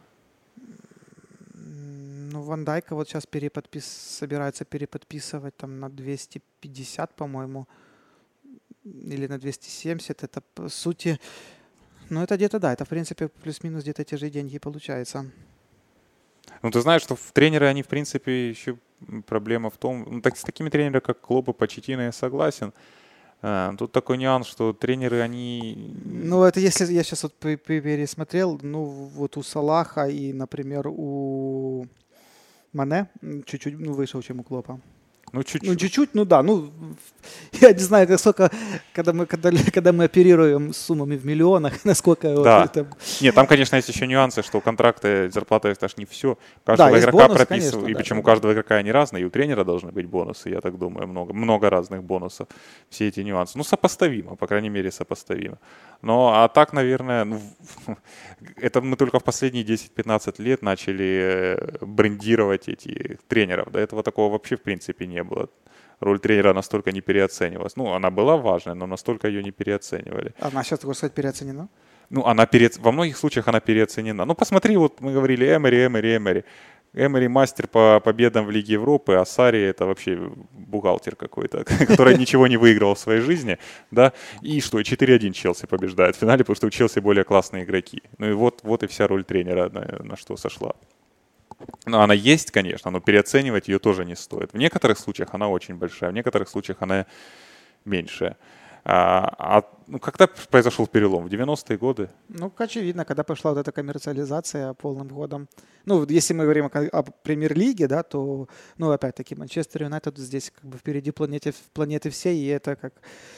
Ну, Ван Дайка вот сейчас переподпис... собирается переподписывать там на двести пятьдесят, по-моему, или на двести семьдесят. Это, по сути, ну, это где-то, да, это, в принципе, плюс-минус где-то те же деньги получается. Ну, ты знаешь, что в тренеры, они, в принципе, еще проблема в том, ну, так, с такими тренерами, как Клоп и Почеттино, я согласен. А, тут такой нюанс, что тренеры, они... Ну, это если я сейчас вот пересмотрел, ну, вот у Салаха и, например, у Мане чуть-чуть ну, выше, чем у Клопа. Ну, чуть-чуть. Ну, чуть-чуть, ну да. Ну, я не знаю, насколько, когда мы, когда, когда мы оперируем с суммами в миллионах, насколько... Да. Вот это... Нет, там, конечно, есть еще нюансы, что контракты, зарплата — это ж не все. Каждого да, игрока бонусы, прописывают. И да, причем да. у каждого игрока они разные, и у тренера должны быть бонусы, я так думаю, много, много разных бонусов. Все эти нюансы. Ну, сопоставимо, по крайней мере, сопоставимо. Но, а так, наверное, ну, это мы только в последние десять-пятнадцать лет начали брендировать эти тренеров. До этого такого вообще, в принципе, не было. Роль тренера настолько не переоценивалась. Ну, она была важная, но настолько ее не переоценивали. Она сейчас, так сказать, переоценена? Ну, она пере... во многих случаях она переоценена. Ну, посмотри, вот мы говорили Эмери, Эмери, Эмери. Эмери мастер по победам в Лиге Европы, а Сарри это вообще бухгалтер какой-то, который ничего не выигрывал в своей жизни, да, и что, четыре один Челси побеждает в финале, потому что у Челси более классные игроки. Ну и вот, вот и вся роль тренера на, на что сошла. Ну, она есть, конечно, но переоценивать ее тоже не стоит. В некоторых случаях она очень большая, в некоторых случаях она меньшая. А, а ну, когда произошел перелом? В девяностые годы? Ну, очевидно, когда пошла вот эта коммерциализация полным ходом. Ну, если мы говорим о, о премьер-лиге, да, то, ну, опять-таки, Манчестер Юнайтед здесь как бы впереди планеты, планеты всей, и это как,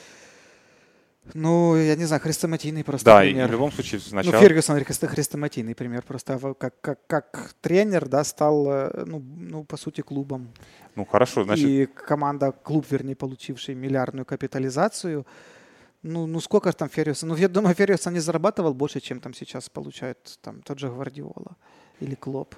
ну, я не знаю, хрестоматийный просто да, пример. Да, и в любом случае сначала... Ну, Фергюсон хрестоматийный пример, просто как, как, как тренер, да, стал, ну, ну, по сути, клубом. Ну, хорошо, значит... И команда, клуб, вернее, получивший миллиардную капитализацию, ну, ну сколько там Фергюсон? Ну, я думаю, Фергюсон не зарабатывал больше, чем там сейчас получает там тот же Гвардиола или Клоп.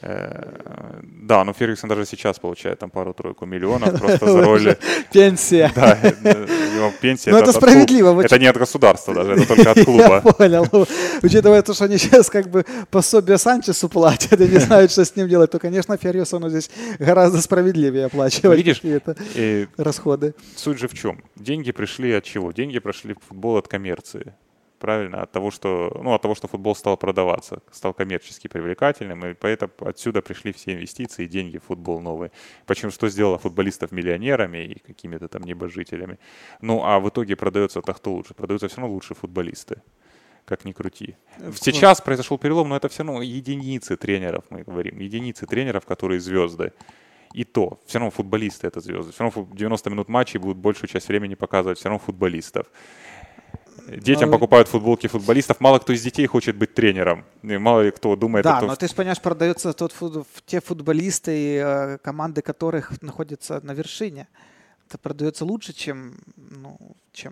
Да, но Фергюсон даже сейчас получает там пару-тройку миллионов просто за роль... Пенсия. Да, его пенсия... Ну, это справедливо. Это не от государства даже, это только от клуба. Я понял. Учитывая то, что они сейчас как бы пособие Санчесу платят и не знают, что с ним делать, то, конечно, Фергюсону здесь гораздо справедливее оплачивать какие-то расходы. Суть же в чем? Деньги пришли от чего? Деньги пришли в футбол от коммерции. Правильно, от того, что, ну, от того, что футбол стал продаваться, стал коммерчески привлекательным, и поэтому отсюда пришли все инвестиции, деньги в футбол новые. Почему что сделало футболистов миллионерами и какими-то там небожителями. Ну, а в итоге продается-то кто лучше? Продаются все равно лучшие футболисты, как ни крути. Сейчас произошел перелом, но это все равно единицы тренеров, мы говорим, единицы тренеров, которые звезды. И то, все равно футболисты это звезды. Все равно девяносто минут матчей будут большую часть времени показывать все равно футболистов. Детям но... покупают футболки футболистов. Мало кто из детей хочет быть тренером. И мало ли кто думает... Да, о том, но ты же понимаешь, продаются тот, те футболисты, команды которых находятся на вершине. Это продается лучше, чем, ну, чем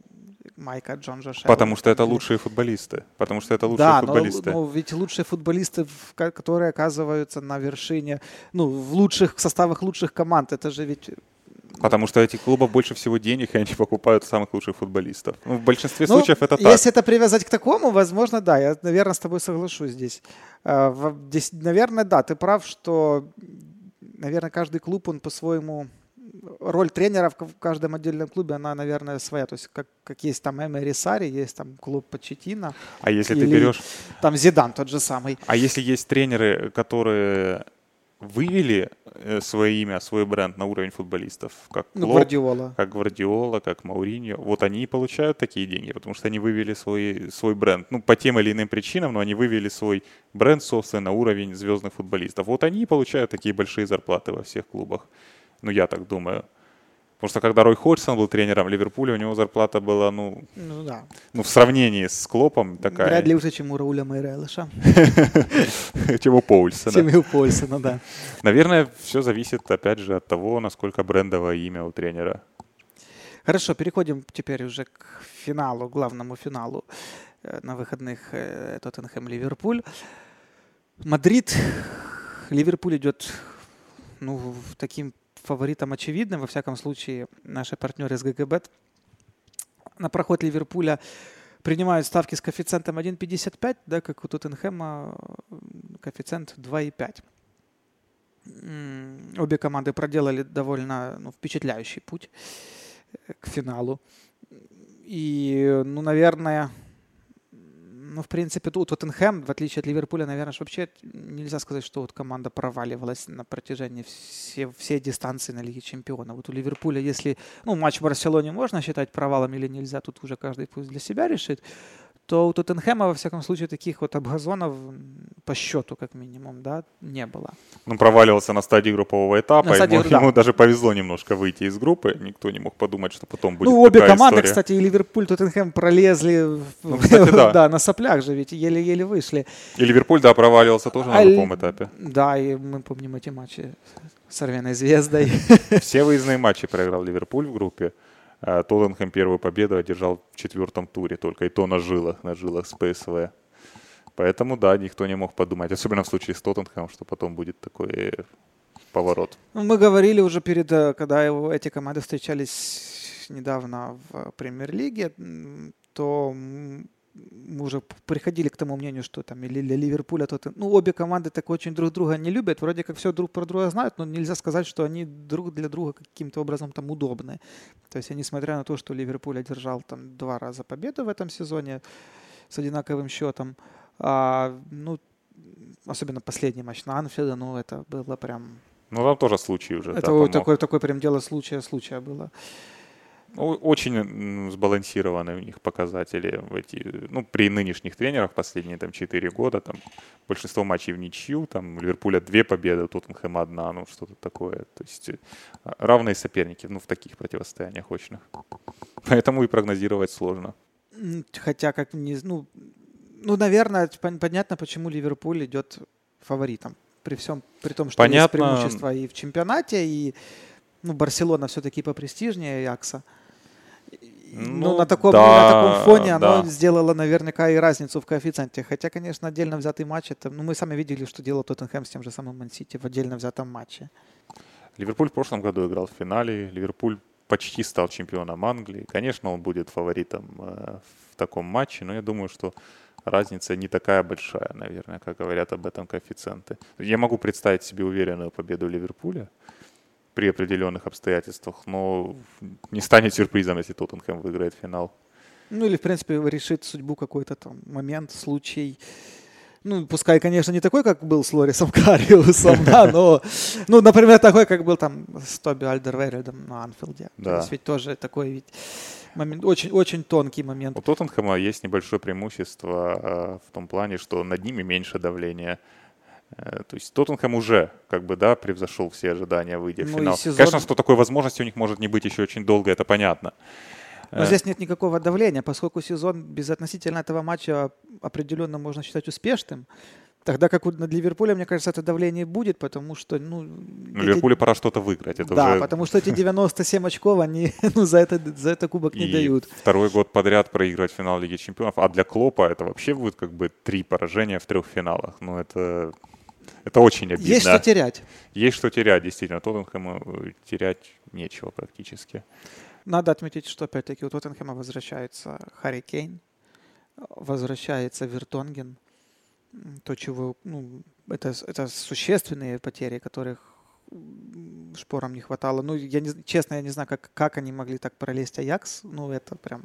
Майка Джон Джошева. Потому что это лучшие футболисты. Потому что это лучшие да, футболисты. Да, но, но ведь лучшие футболисты, которые оказываются на вершине, ну, в лучших в составах лучших команд, это же ведь... Потому что у этих клубов больше всего денег, и они покупают самых лучших футболистов. Ну, в большинстве ну, случаев это так. Если это привязать к такому, возможно, да. Я, наверное, с тобой соглашусь здесь. Здесь, наверное, да, ты прав, что, наверное, каждый клуб, он по-своему... Роль тренера в каждом отдельном клубе, она, наверное, своя. То есть, как, как есть там Эмери Сарри, есть там клуб Почеттино. А если ты берешь... Там Зидан тот же самый. А если есть тренеры, которые... вывели свое имя, свой бренд на уровень футболистов, как ну, Клоп, Гвардиола. как Гвардиола, как Мауриньо. Вот они и получают такие деньги, потому что они вывели свой, свой бренд. Ну, по тем или иным причинам, но они вывели свой бренд, собственно, на уровень звездных футболистов. Вот они и получают такие большие зарплаты во всех клубах. Ну, я так думаю. Потому что когда Рой Ходжсон был тренером Ливерпуля, у него зарплата была, ну, ну, да. ну в сравнении с Клопом такая. Вряд ли уже, чем у Рауля Мейрелыша. Чем у Поульсона. Чем и у Поульсона, да. Наверное, все зависит, опять же, от того, насколько брендовое имя у тренера. Хорошо, переходим теперь уже к финалу, главному финалу на выходных Тоттенхэм-Ливерпуль. Мадрид. Ливерпуль идет, ну, таким фаворитом очевидным, во всяком случае, наши партнеры с ГГБет на проход Ливерпуля принимают ставки с коэффициентом один пятьдесят пять, да, как у Тоттенхэма коэффициент два и пять. Обе команды проделали довольно ну, впечатляющий путь к финалу. И, ну, наверное, ну, в принципе, тут Тоттенхэм, в отличие от Ливерпуля, наверное, вообще нельзя сказать, что вот команда проваливалась на протяжении всей, всей дистанции на Лиге Чемпионов. Вот у Ливерпуля, если, ну, матч в Барселоне можно считать провалом или нельзя, тут уже каждый пусть для себя решит, то у Тоттенхэма, во всяком случае, таких вот обгазонов по счету, как минимум, да, не было. Ну, проваливался на стадии группового этапа, стадии, ему, да. ему даже повезло немножко выйти из группы, никто не мог подумать, что потом будет ну, обе такая команды, история. Кстати, и Ливерпуль, Тоттенхэм пролезли ну, кстати, да. да, на соплях же, ведь еле-еле вышли. И Ливерпуль, да, проваливался тоже на а групповом этапе. Да, и мы помним эти матчи с Арвиной Звездой. Все выездные матчи проиграл Ливерпуль в группе. Тоттенхэм первую победу одержал в четвертом туре, только и то на жилах, на жилах с ПСВ. Поэтому, да, никто не мог подумать, особенно в случае с Тоттенхэмом, что потом будет такой поворот. Мы говорили уже перед, когда эти команды встречались недавно в Премьер-лиге, то мы уже приходили к тому мнению, что там или для Ливерпуля, то ну, обе команды так очень друг друга не любят, вроде как все друг про друга знают, но нельзя сказать, что они друг для друга каким-то образом там удобны. То есть, несмотря на то, что Ливерпуль одержал там два раза победу в этом сезоне с одинаковым счетом, а, ну, особенно последний матч на Анфилде, ну, это было прям... Ну, там тоже случай уже. Это да, такое, такое прям дело случая-случая было. Очень сбалансированы у них показатели в эти, ну, при нынешних тренерах последние там четыре года, там большинство матчей в ничью, там у Ливерпуля две победы, у Тоттенхэма одна, ну что-то такое. То есть равные соперники, ну, в таких противостояниях очных. Поэтому и прогнозировать сложно. Хотя, как не, ну, ну, наверное, понятно, почему Ливерпуль идет фаворитом. При всем, при том, что понятно. Есть преимущество и в чемпионате, и ну, Барселона все-таки попрестижнее Аякса. Ну, ну на, таком, да, на таком фоне да. Оно сделало наверняка и разницу в коэффициенте. Хотя, конечно, отдельно взятый матч, это, ну, мы сами видели, что делал Тоттенхэм с тем же самым Ман-Сити в отдельно взятом матче. Ливерпуль в прошлом году играл в финале. Ливерпуль почти стал чемпионом Англии. Конечно, он будет фаворитом э, в таком матче, но я думаю, что разница не такая большая, наверное, как говорят об этом коэффициенты. Я могу представить себе уверенную победу Ливерпуля при определенных обстоятельствах, но не станет сюрпризом, если Тоттенхэм выиграет финал. Ну или, в принципе, решит судьбу какой-то там момент, случай. Ну, пускай, конечно, не такой, как был с Лорисом Кариусом, да, но, ну, например, такой, как был там с Тоби Альдервейрельдом на Анфилде. Да. То есть ведь тоже такой ведь момент, очень, очень тонкий момент. У Тоттенхэма есть небольшое преимущество э, в том плане, что над ними меньше давления. То есть Тоттенхэм уже как бы, да, превзошел все ожидания, выйдя в ну, финал. сезон... Конечно, что такой возможности у них может не быть еще очень долго, это понятно. Но здесь нет никакого давления, поскольку сезон без относительно этого матча определенно можно считать успешным. Тогда как над Ливерпулем, мне кажется, это давление будет, потому что... Ну, эти... Ливерпулю пора что-то выиграть. Это да, уже... потому что эти девяносто семь очков, они ну, за, это, за это кубок не и дают. Второй год подряд проиграть финал Лиги Чемпионов. А для Клопа это вообще будет как бы три поражения в трех финалах. Ну, это... Это очень обидно. Есть что терять. Есть что терять, действительно. Тоттенхэму терять нечего практически. Надо отметить, что опять-таки у Тоттенхэма возвращается Харри Кейн, возвращается Вертонген. То, чего, ну, это, это существенные потери, которых шпорам не хватало. Ну, я не, честно, я не знаю, как, как они могли так пролезть Аякс. Ну, это прям...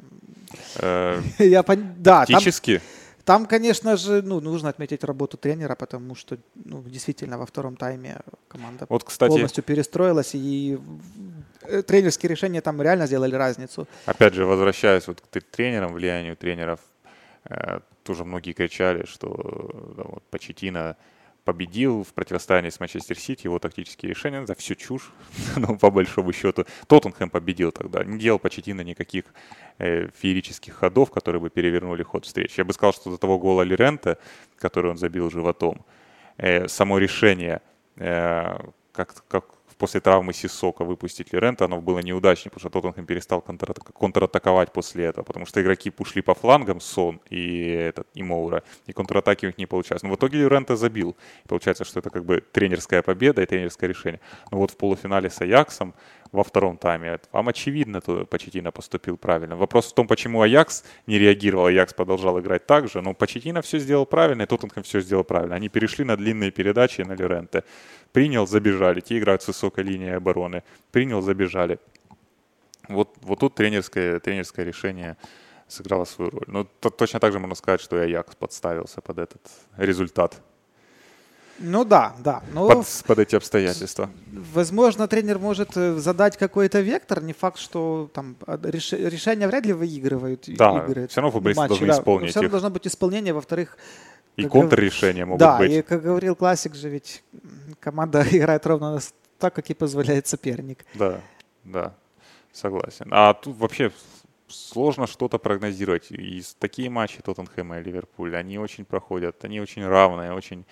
Я да, Фактически... Там, конечно же, ну, нужно отметить работу тренера, потому что ну, действительно во втором тайме команда вот, кстати, полностью перестроилась, и тренерские решения там реально сделали разницу. Опять же, возвращаясь вот к тренерам, влиянию тренеров, э, тоже многие кричали, что да, вот, Почеттино победил в противостоянии с Манчестер Сити, его тактические решения, это все чушь, но по большому счету Тоттенхэм победил тогда, не делал Почеттино никаких э, феерических ходов, которые бы перевернули ход встречи. Я бы сказал, что до того гола Лоренте, который он забил животом, э, само решение, э, как, как после травмы Сиссока выпустить Лоренте, оно было неудачнее, потому что Тоттенхэм перестал контратака- контратаковать после этого, потому что игроки ушли по флангам, Сон и, этот, и Моура, и контратаки у них не получалось. Но в итоге Лоренте забил. И получается, что это как бы тренерская победа и тренерское решение. Но вот в полуфинале с Аяксом во втором тайме, вам очевидно, то Почеттино поступил правильно. Вопрос в том, почему Аякс не реагировал, Аякс продолжал играть так же, но Почеттино все сделал правильно, и Тоттенхэм все сделал правильно. Они перешли на длинные передачи на Лоренте. Принял, забежали. Те играют с высокой линией обороны. Принял, забежали. Вот, вот тут тренерское, тренерское решение сыграло свою роль. Но то, точно так же можно сказать, что и Аякс подставился под этот результат. Ну да, да. Но под, под эти обстоятельства. Возможно, тренер может задать какой-то вектор. Не факт, что там реш, решения вряд ли выигрывают да, игры. Все равно футболисты матчи, должны да, исполнить все равно их. должно быть исполнение. Во-вторых, и контррешения могут да, быть. Да, и как говорил классик же, ведь команда играет ровно так, как и позволяет соперник. Да, да, согласен. А тут вообще сложно что-то прогнозировать. И такие матчи Тоттенхэма и Ливерпуля, они очень проходят, они очень равные, очень,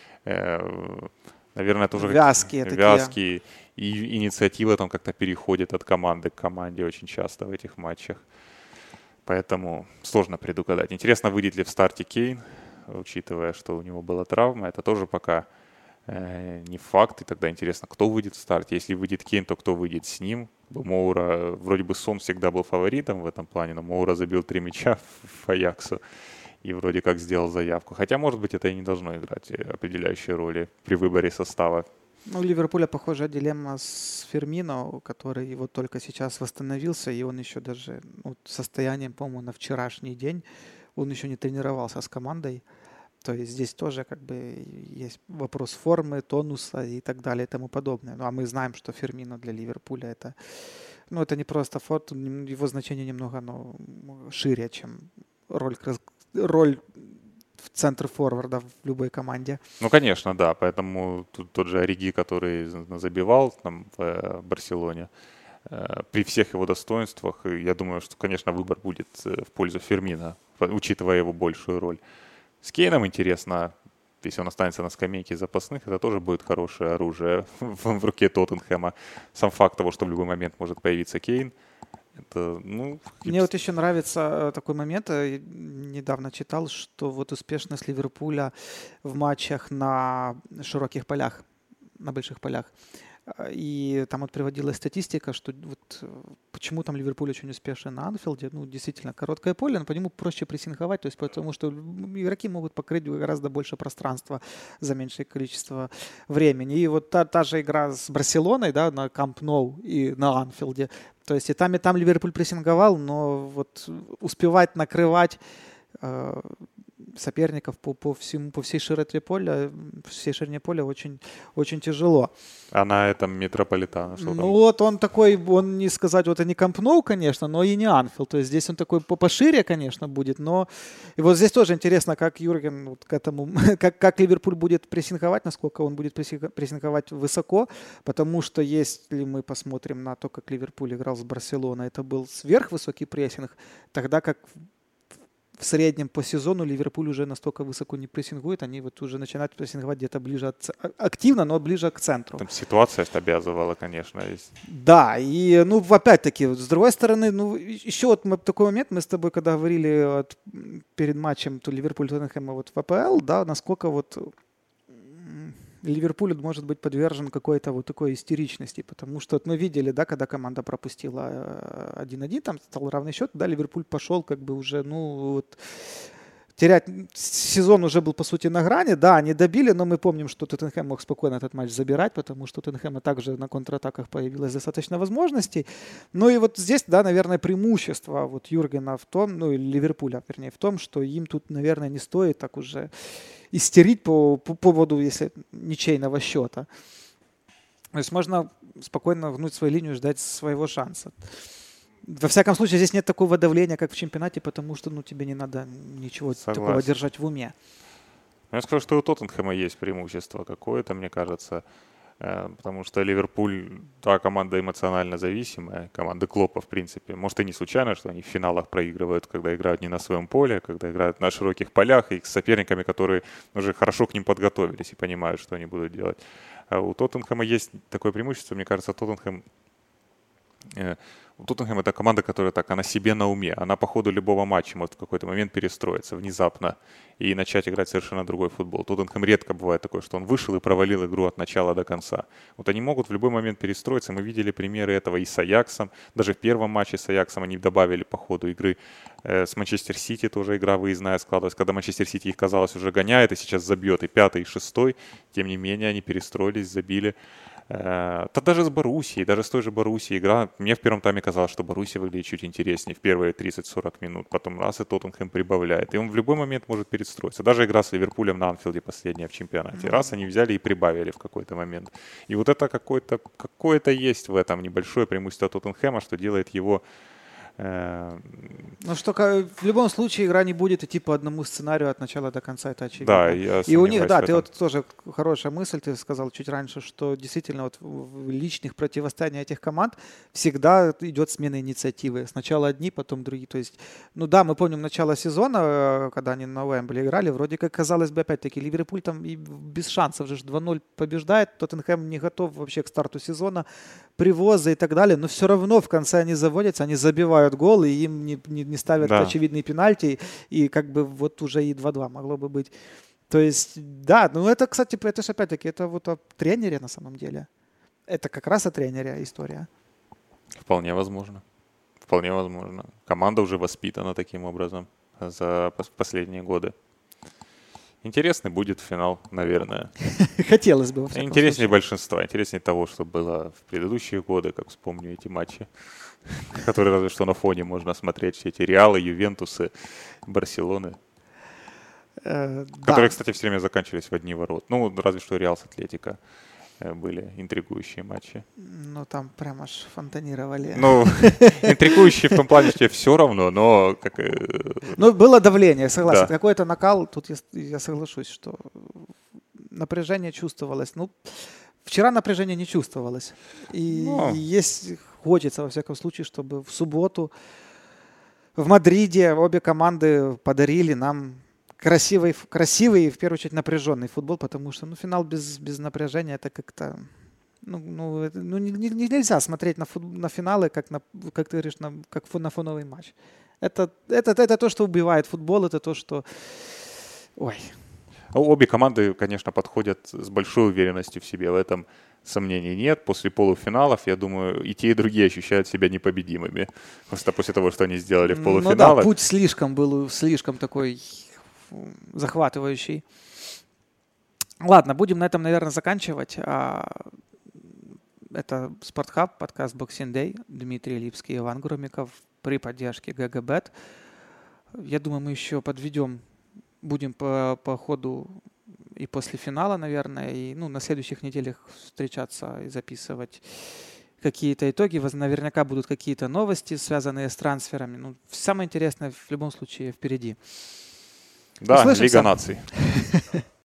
э, наверное, тоже вязкие, вязкие. И инициатива там как-то переходит от команды к команде очень часто в этих матчах. Поэтому сложно предугадать. Интересно, выйдет ли в старте Кейн, учитывая, что у него была травма. Это тоже пока э, не факт. И тогда интересно, кто выйдет в старте. Если выйдет Кейн, то кто выйдет с ним? Моура, вроде бы Сон всегда был фаворитом в этом плане, но Моура забил три мяча в Аяксу и вроде как сделал заявку. Хотя, может быть, это и не должно играть определяющей роли при выборе состава. Ну, у Ливерпуля похожая дилемма с Фермино, который вот только сейчас восстановился, и он еще даже ну, состоянием, по-моему, на вчерашний день, он еще не тренировался с командой. То есть здесь тоже как бы есть вопрос формы, тонуса и так далее и тому подобное. Ну, а мы знаем, что Фермино для Ливерпуля это, ну, это не просто форт, его значение немного но шире, чем роль, роль в центр форварда в любой команде. Ну, конечно, да. Поэтому тут тот же Ориги, который забивал там в Барселоне, при всех его достоинствах, я думаю, что, конечно, выбор будет в пользу Фермина, учитывая его большую роль. С Кейном интересно, если он останется на скамейке запасных, это тоже будет хорошее оружие в, в руке Тоттенхэма. Сам факт того, что в любой момент может появиться Кейн, это, ну... Мне вот еще нравится такой момент, я недавно читал, что вот успешность Ливерпуля в матчах на широких полях, на больших полях. И там вот приводилась статистика, что вот почему там Ливерпуль очень успешен на Анфилде. Ну, действительно, короткое поле, но по нему проще прессинговать, то есть потому что игроки могут покрыть гораздо больше пространства за меньшее количество времени. И вот та, та же игра с Барселоной, да, на Камп Ноу и на Анфилде. То есть и там, и там Ливерпуль прессинговал, но вот успевать накрывать э, соперников по, по, всему, по всей широте поля, всей ширине поля очень, очень тяжело. А на этом Метрополитано что Ну там? вот он такой, он не сказать, вот это не Камп Ноу, конечно, но и не Анфилд. То есть здесь он такой пошире, конечно, будет, но и вот здесь тоже интересно, как Юрген вот к этому, как, как Ливерпуль будет прессинговать, насколько он будет прессинговать высоко, потому что если мы посмотрим на то, как Ливерпуль играл с Барселоной, это был сверхвысокий прессинг, тогда как в среднем по сезону Ливерпуль уже настолько высоко не прессингует, они вот уже начинают прессинговать где-то ближе, от, активно, но ближе к центру. Там ситуация обязывала, конечно. Есть. Да, и, ну, опять-таки, с другой стороны, ну, еще вот мы, такой момент, мы с тобой, когда говорили вот, перед матчем то Ливерпуль Тоттенхэма вот в АПЛ, да, насколько вот Ливерпуль может быть подвержен какой-то вот такой истеричности, потому что вот мы видели, да, когда команда пропустила один-один, там стал равный счет, да, Ливерпуль пошел как бы уже, ну, вот, терять, сезон уже был, по сути, на грани, да, они добили, но мы помним, что Тоттенхэм мог спокойно этот матч забирать, потому что у Тоттенхэма также на контратаках появилось достаточно возможностей. Ну и вот здесь, да, наверное, преимущество вот Юргена в том, ну и Ливерпуля, вернее, в том, что им тут, наверное, не стоит так уже истерить по, по поводу, если ничейного счета. То есть можно спокойно гнуть свою линию и ждать своего шанса. Во всяком случае, здесь нет такого давления, как в чемпионате, потому что ну, тебе не надо ничего Согласен. Такого держать в уме. Я скажу, что у Тоттенхэма есть преимущество какое-то, мне кажется, потому что Ливерпуль, та команда эмоционально зависимая, команда Клопа, в принципе. Может, и не случайно, что они в финалах проигрывают, когда играют не на своем поле, когда играют на широких полях и с соперниками, которые уже хорошо к ним подготовились и понимают, что они будут делать. А у Тоттенхэма есть такое преимущество, мне кажется, Тоттенхэм... Тоттенхэм — это команда, которая так, она себе на уме. Она по ходу любого матча может в какой-то момент перестроиться внезапно и начать играть совершенно другой футбол. Тоттенхэм редко бывает такое, что он вышел и провалил игру от начала до конца. Вот они могут в любой момент перестроиться. Мы видели примеры этого и с Аяксом. Даже в первом матче с Аяксом они добавили по ходу игры. С Манчестер Сити тоже игра выездная складывалась. Когда Манчестер Сити их, казалось, уже гоняет и сейчас забьет и пятый, и шестой. Тем не менее, они перестроились, забили. Да даже с Боруссией, даже с той же Боруссией игра, мне в первом тайме казалось, что Боруссия выглядит чуть интереснее в первые тридцать-сорок минут, потом раз и Тоттенхэм прибавляет, и он в любой момент может перестроиться. Даже игра с Ливерпулем на Анфилде последняя в чемпионате, раз они взяли и прибавили в какой-то момент. И вот это какое-то, какое-то есть в этом небольшое преимущество Тоттенхэма, что делает его... Ну что, в любом случае игра не будет идти по одному сценарию от начала до конца, это очевидно. Да, я и у них, да, ты вот тоже хорошая мысль, ты сказал чуть раньше, что действительно вот в личных противостояниях этих команд всегда идет смена инициативы. Сначала одни, потом другие. То есть, ну да, мы помним начало сезона, когда они на Уэмбли играли, вроде как казалось бы, опять-таки, Ливерпуль там и без шансов же два ноль побеждает, Тоттенхэм не готов вообще к старту сезона, привозы и так далее, но все равно в конце они заводятся, они забивают гол, и им не, не, не ставят да. очевидные пенальти, и как бы вот уже и два-два могло бы быть То есть, да, ну это, кстати, это же опять-таки, это вот о тренере на самом деле. Это как раз о тренере история. Вполне возможно. Вполне возможно. Команда уже воспитана таким образом за последние годы. Интересный будет финал, наверное. Хотелось бы, во всяком Интереснее случае. большинства, интереснее того, что было в предыдущие годы, как вспомню эти матчи, которые разве что на фоне можно смотреть, все эти Реалы, Ювентусы, Барселоны, Э, которые, да. кстати, все время заканчивались в одни ворот. Ну, разве что Реал с Атлетико э, были интригующие матчи. Ну, там прямо аж фонтанировали. Ну, интригующие в том плане, что тебе все равно, но как... э, Ну, было давление, согласен. Да. Какой-то накал, тут я, я соглашусь, что напряжение чувствовалось. Ну, вчера напряжение не чувствовалось. И Ну. есть, хочется, во всяком случае, чтобы в субботу в Мадриде обе команды подарили нам красивый, красивый и, в первую очередь, напряженный футбол, потому что ну, финал без, без напряжения — это как-то... Ну, ну, это- ну, не- не- нельзя смотреть на, фут- на финалы, как, на, как ты говоришь, на, как фо- на фоновый матч. Это, это, это то, что убивает футбол, это то, что... Ой, Обе команды, конечно, подходят с большой уверенностью в себе. В этом сомнений нет. После полуфиналов, я думаю, и те, и другие ощущают себя непобедимыми. Просто после того, что они сделали в ну полуфиналах. да, путь слишком был, слишком такой фу, захватывающий. Ладно, будем на этом, наверное, заканчивать. А, Это Спортхаб, подкаст Boxing Day. Дмитрий Липский, Иван Громиков при поддержке ГГБет. Я думаю, мы еще подведем, будем по, по ходу и после финала, наверное, и ну, на следующих неделях встречаться и записывать какие-то итоги. Воз- Наверняка будут какие-то новости, связанные с трансферами. Ну, самое интересное в любом случае впереди. Да, Услышимся. Лига наций.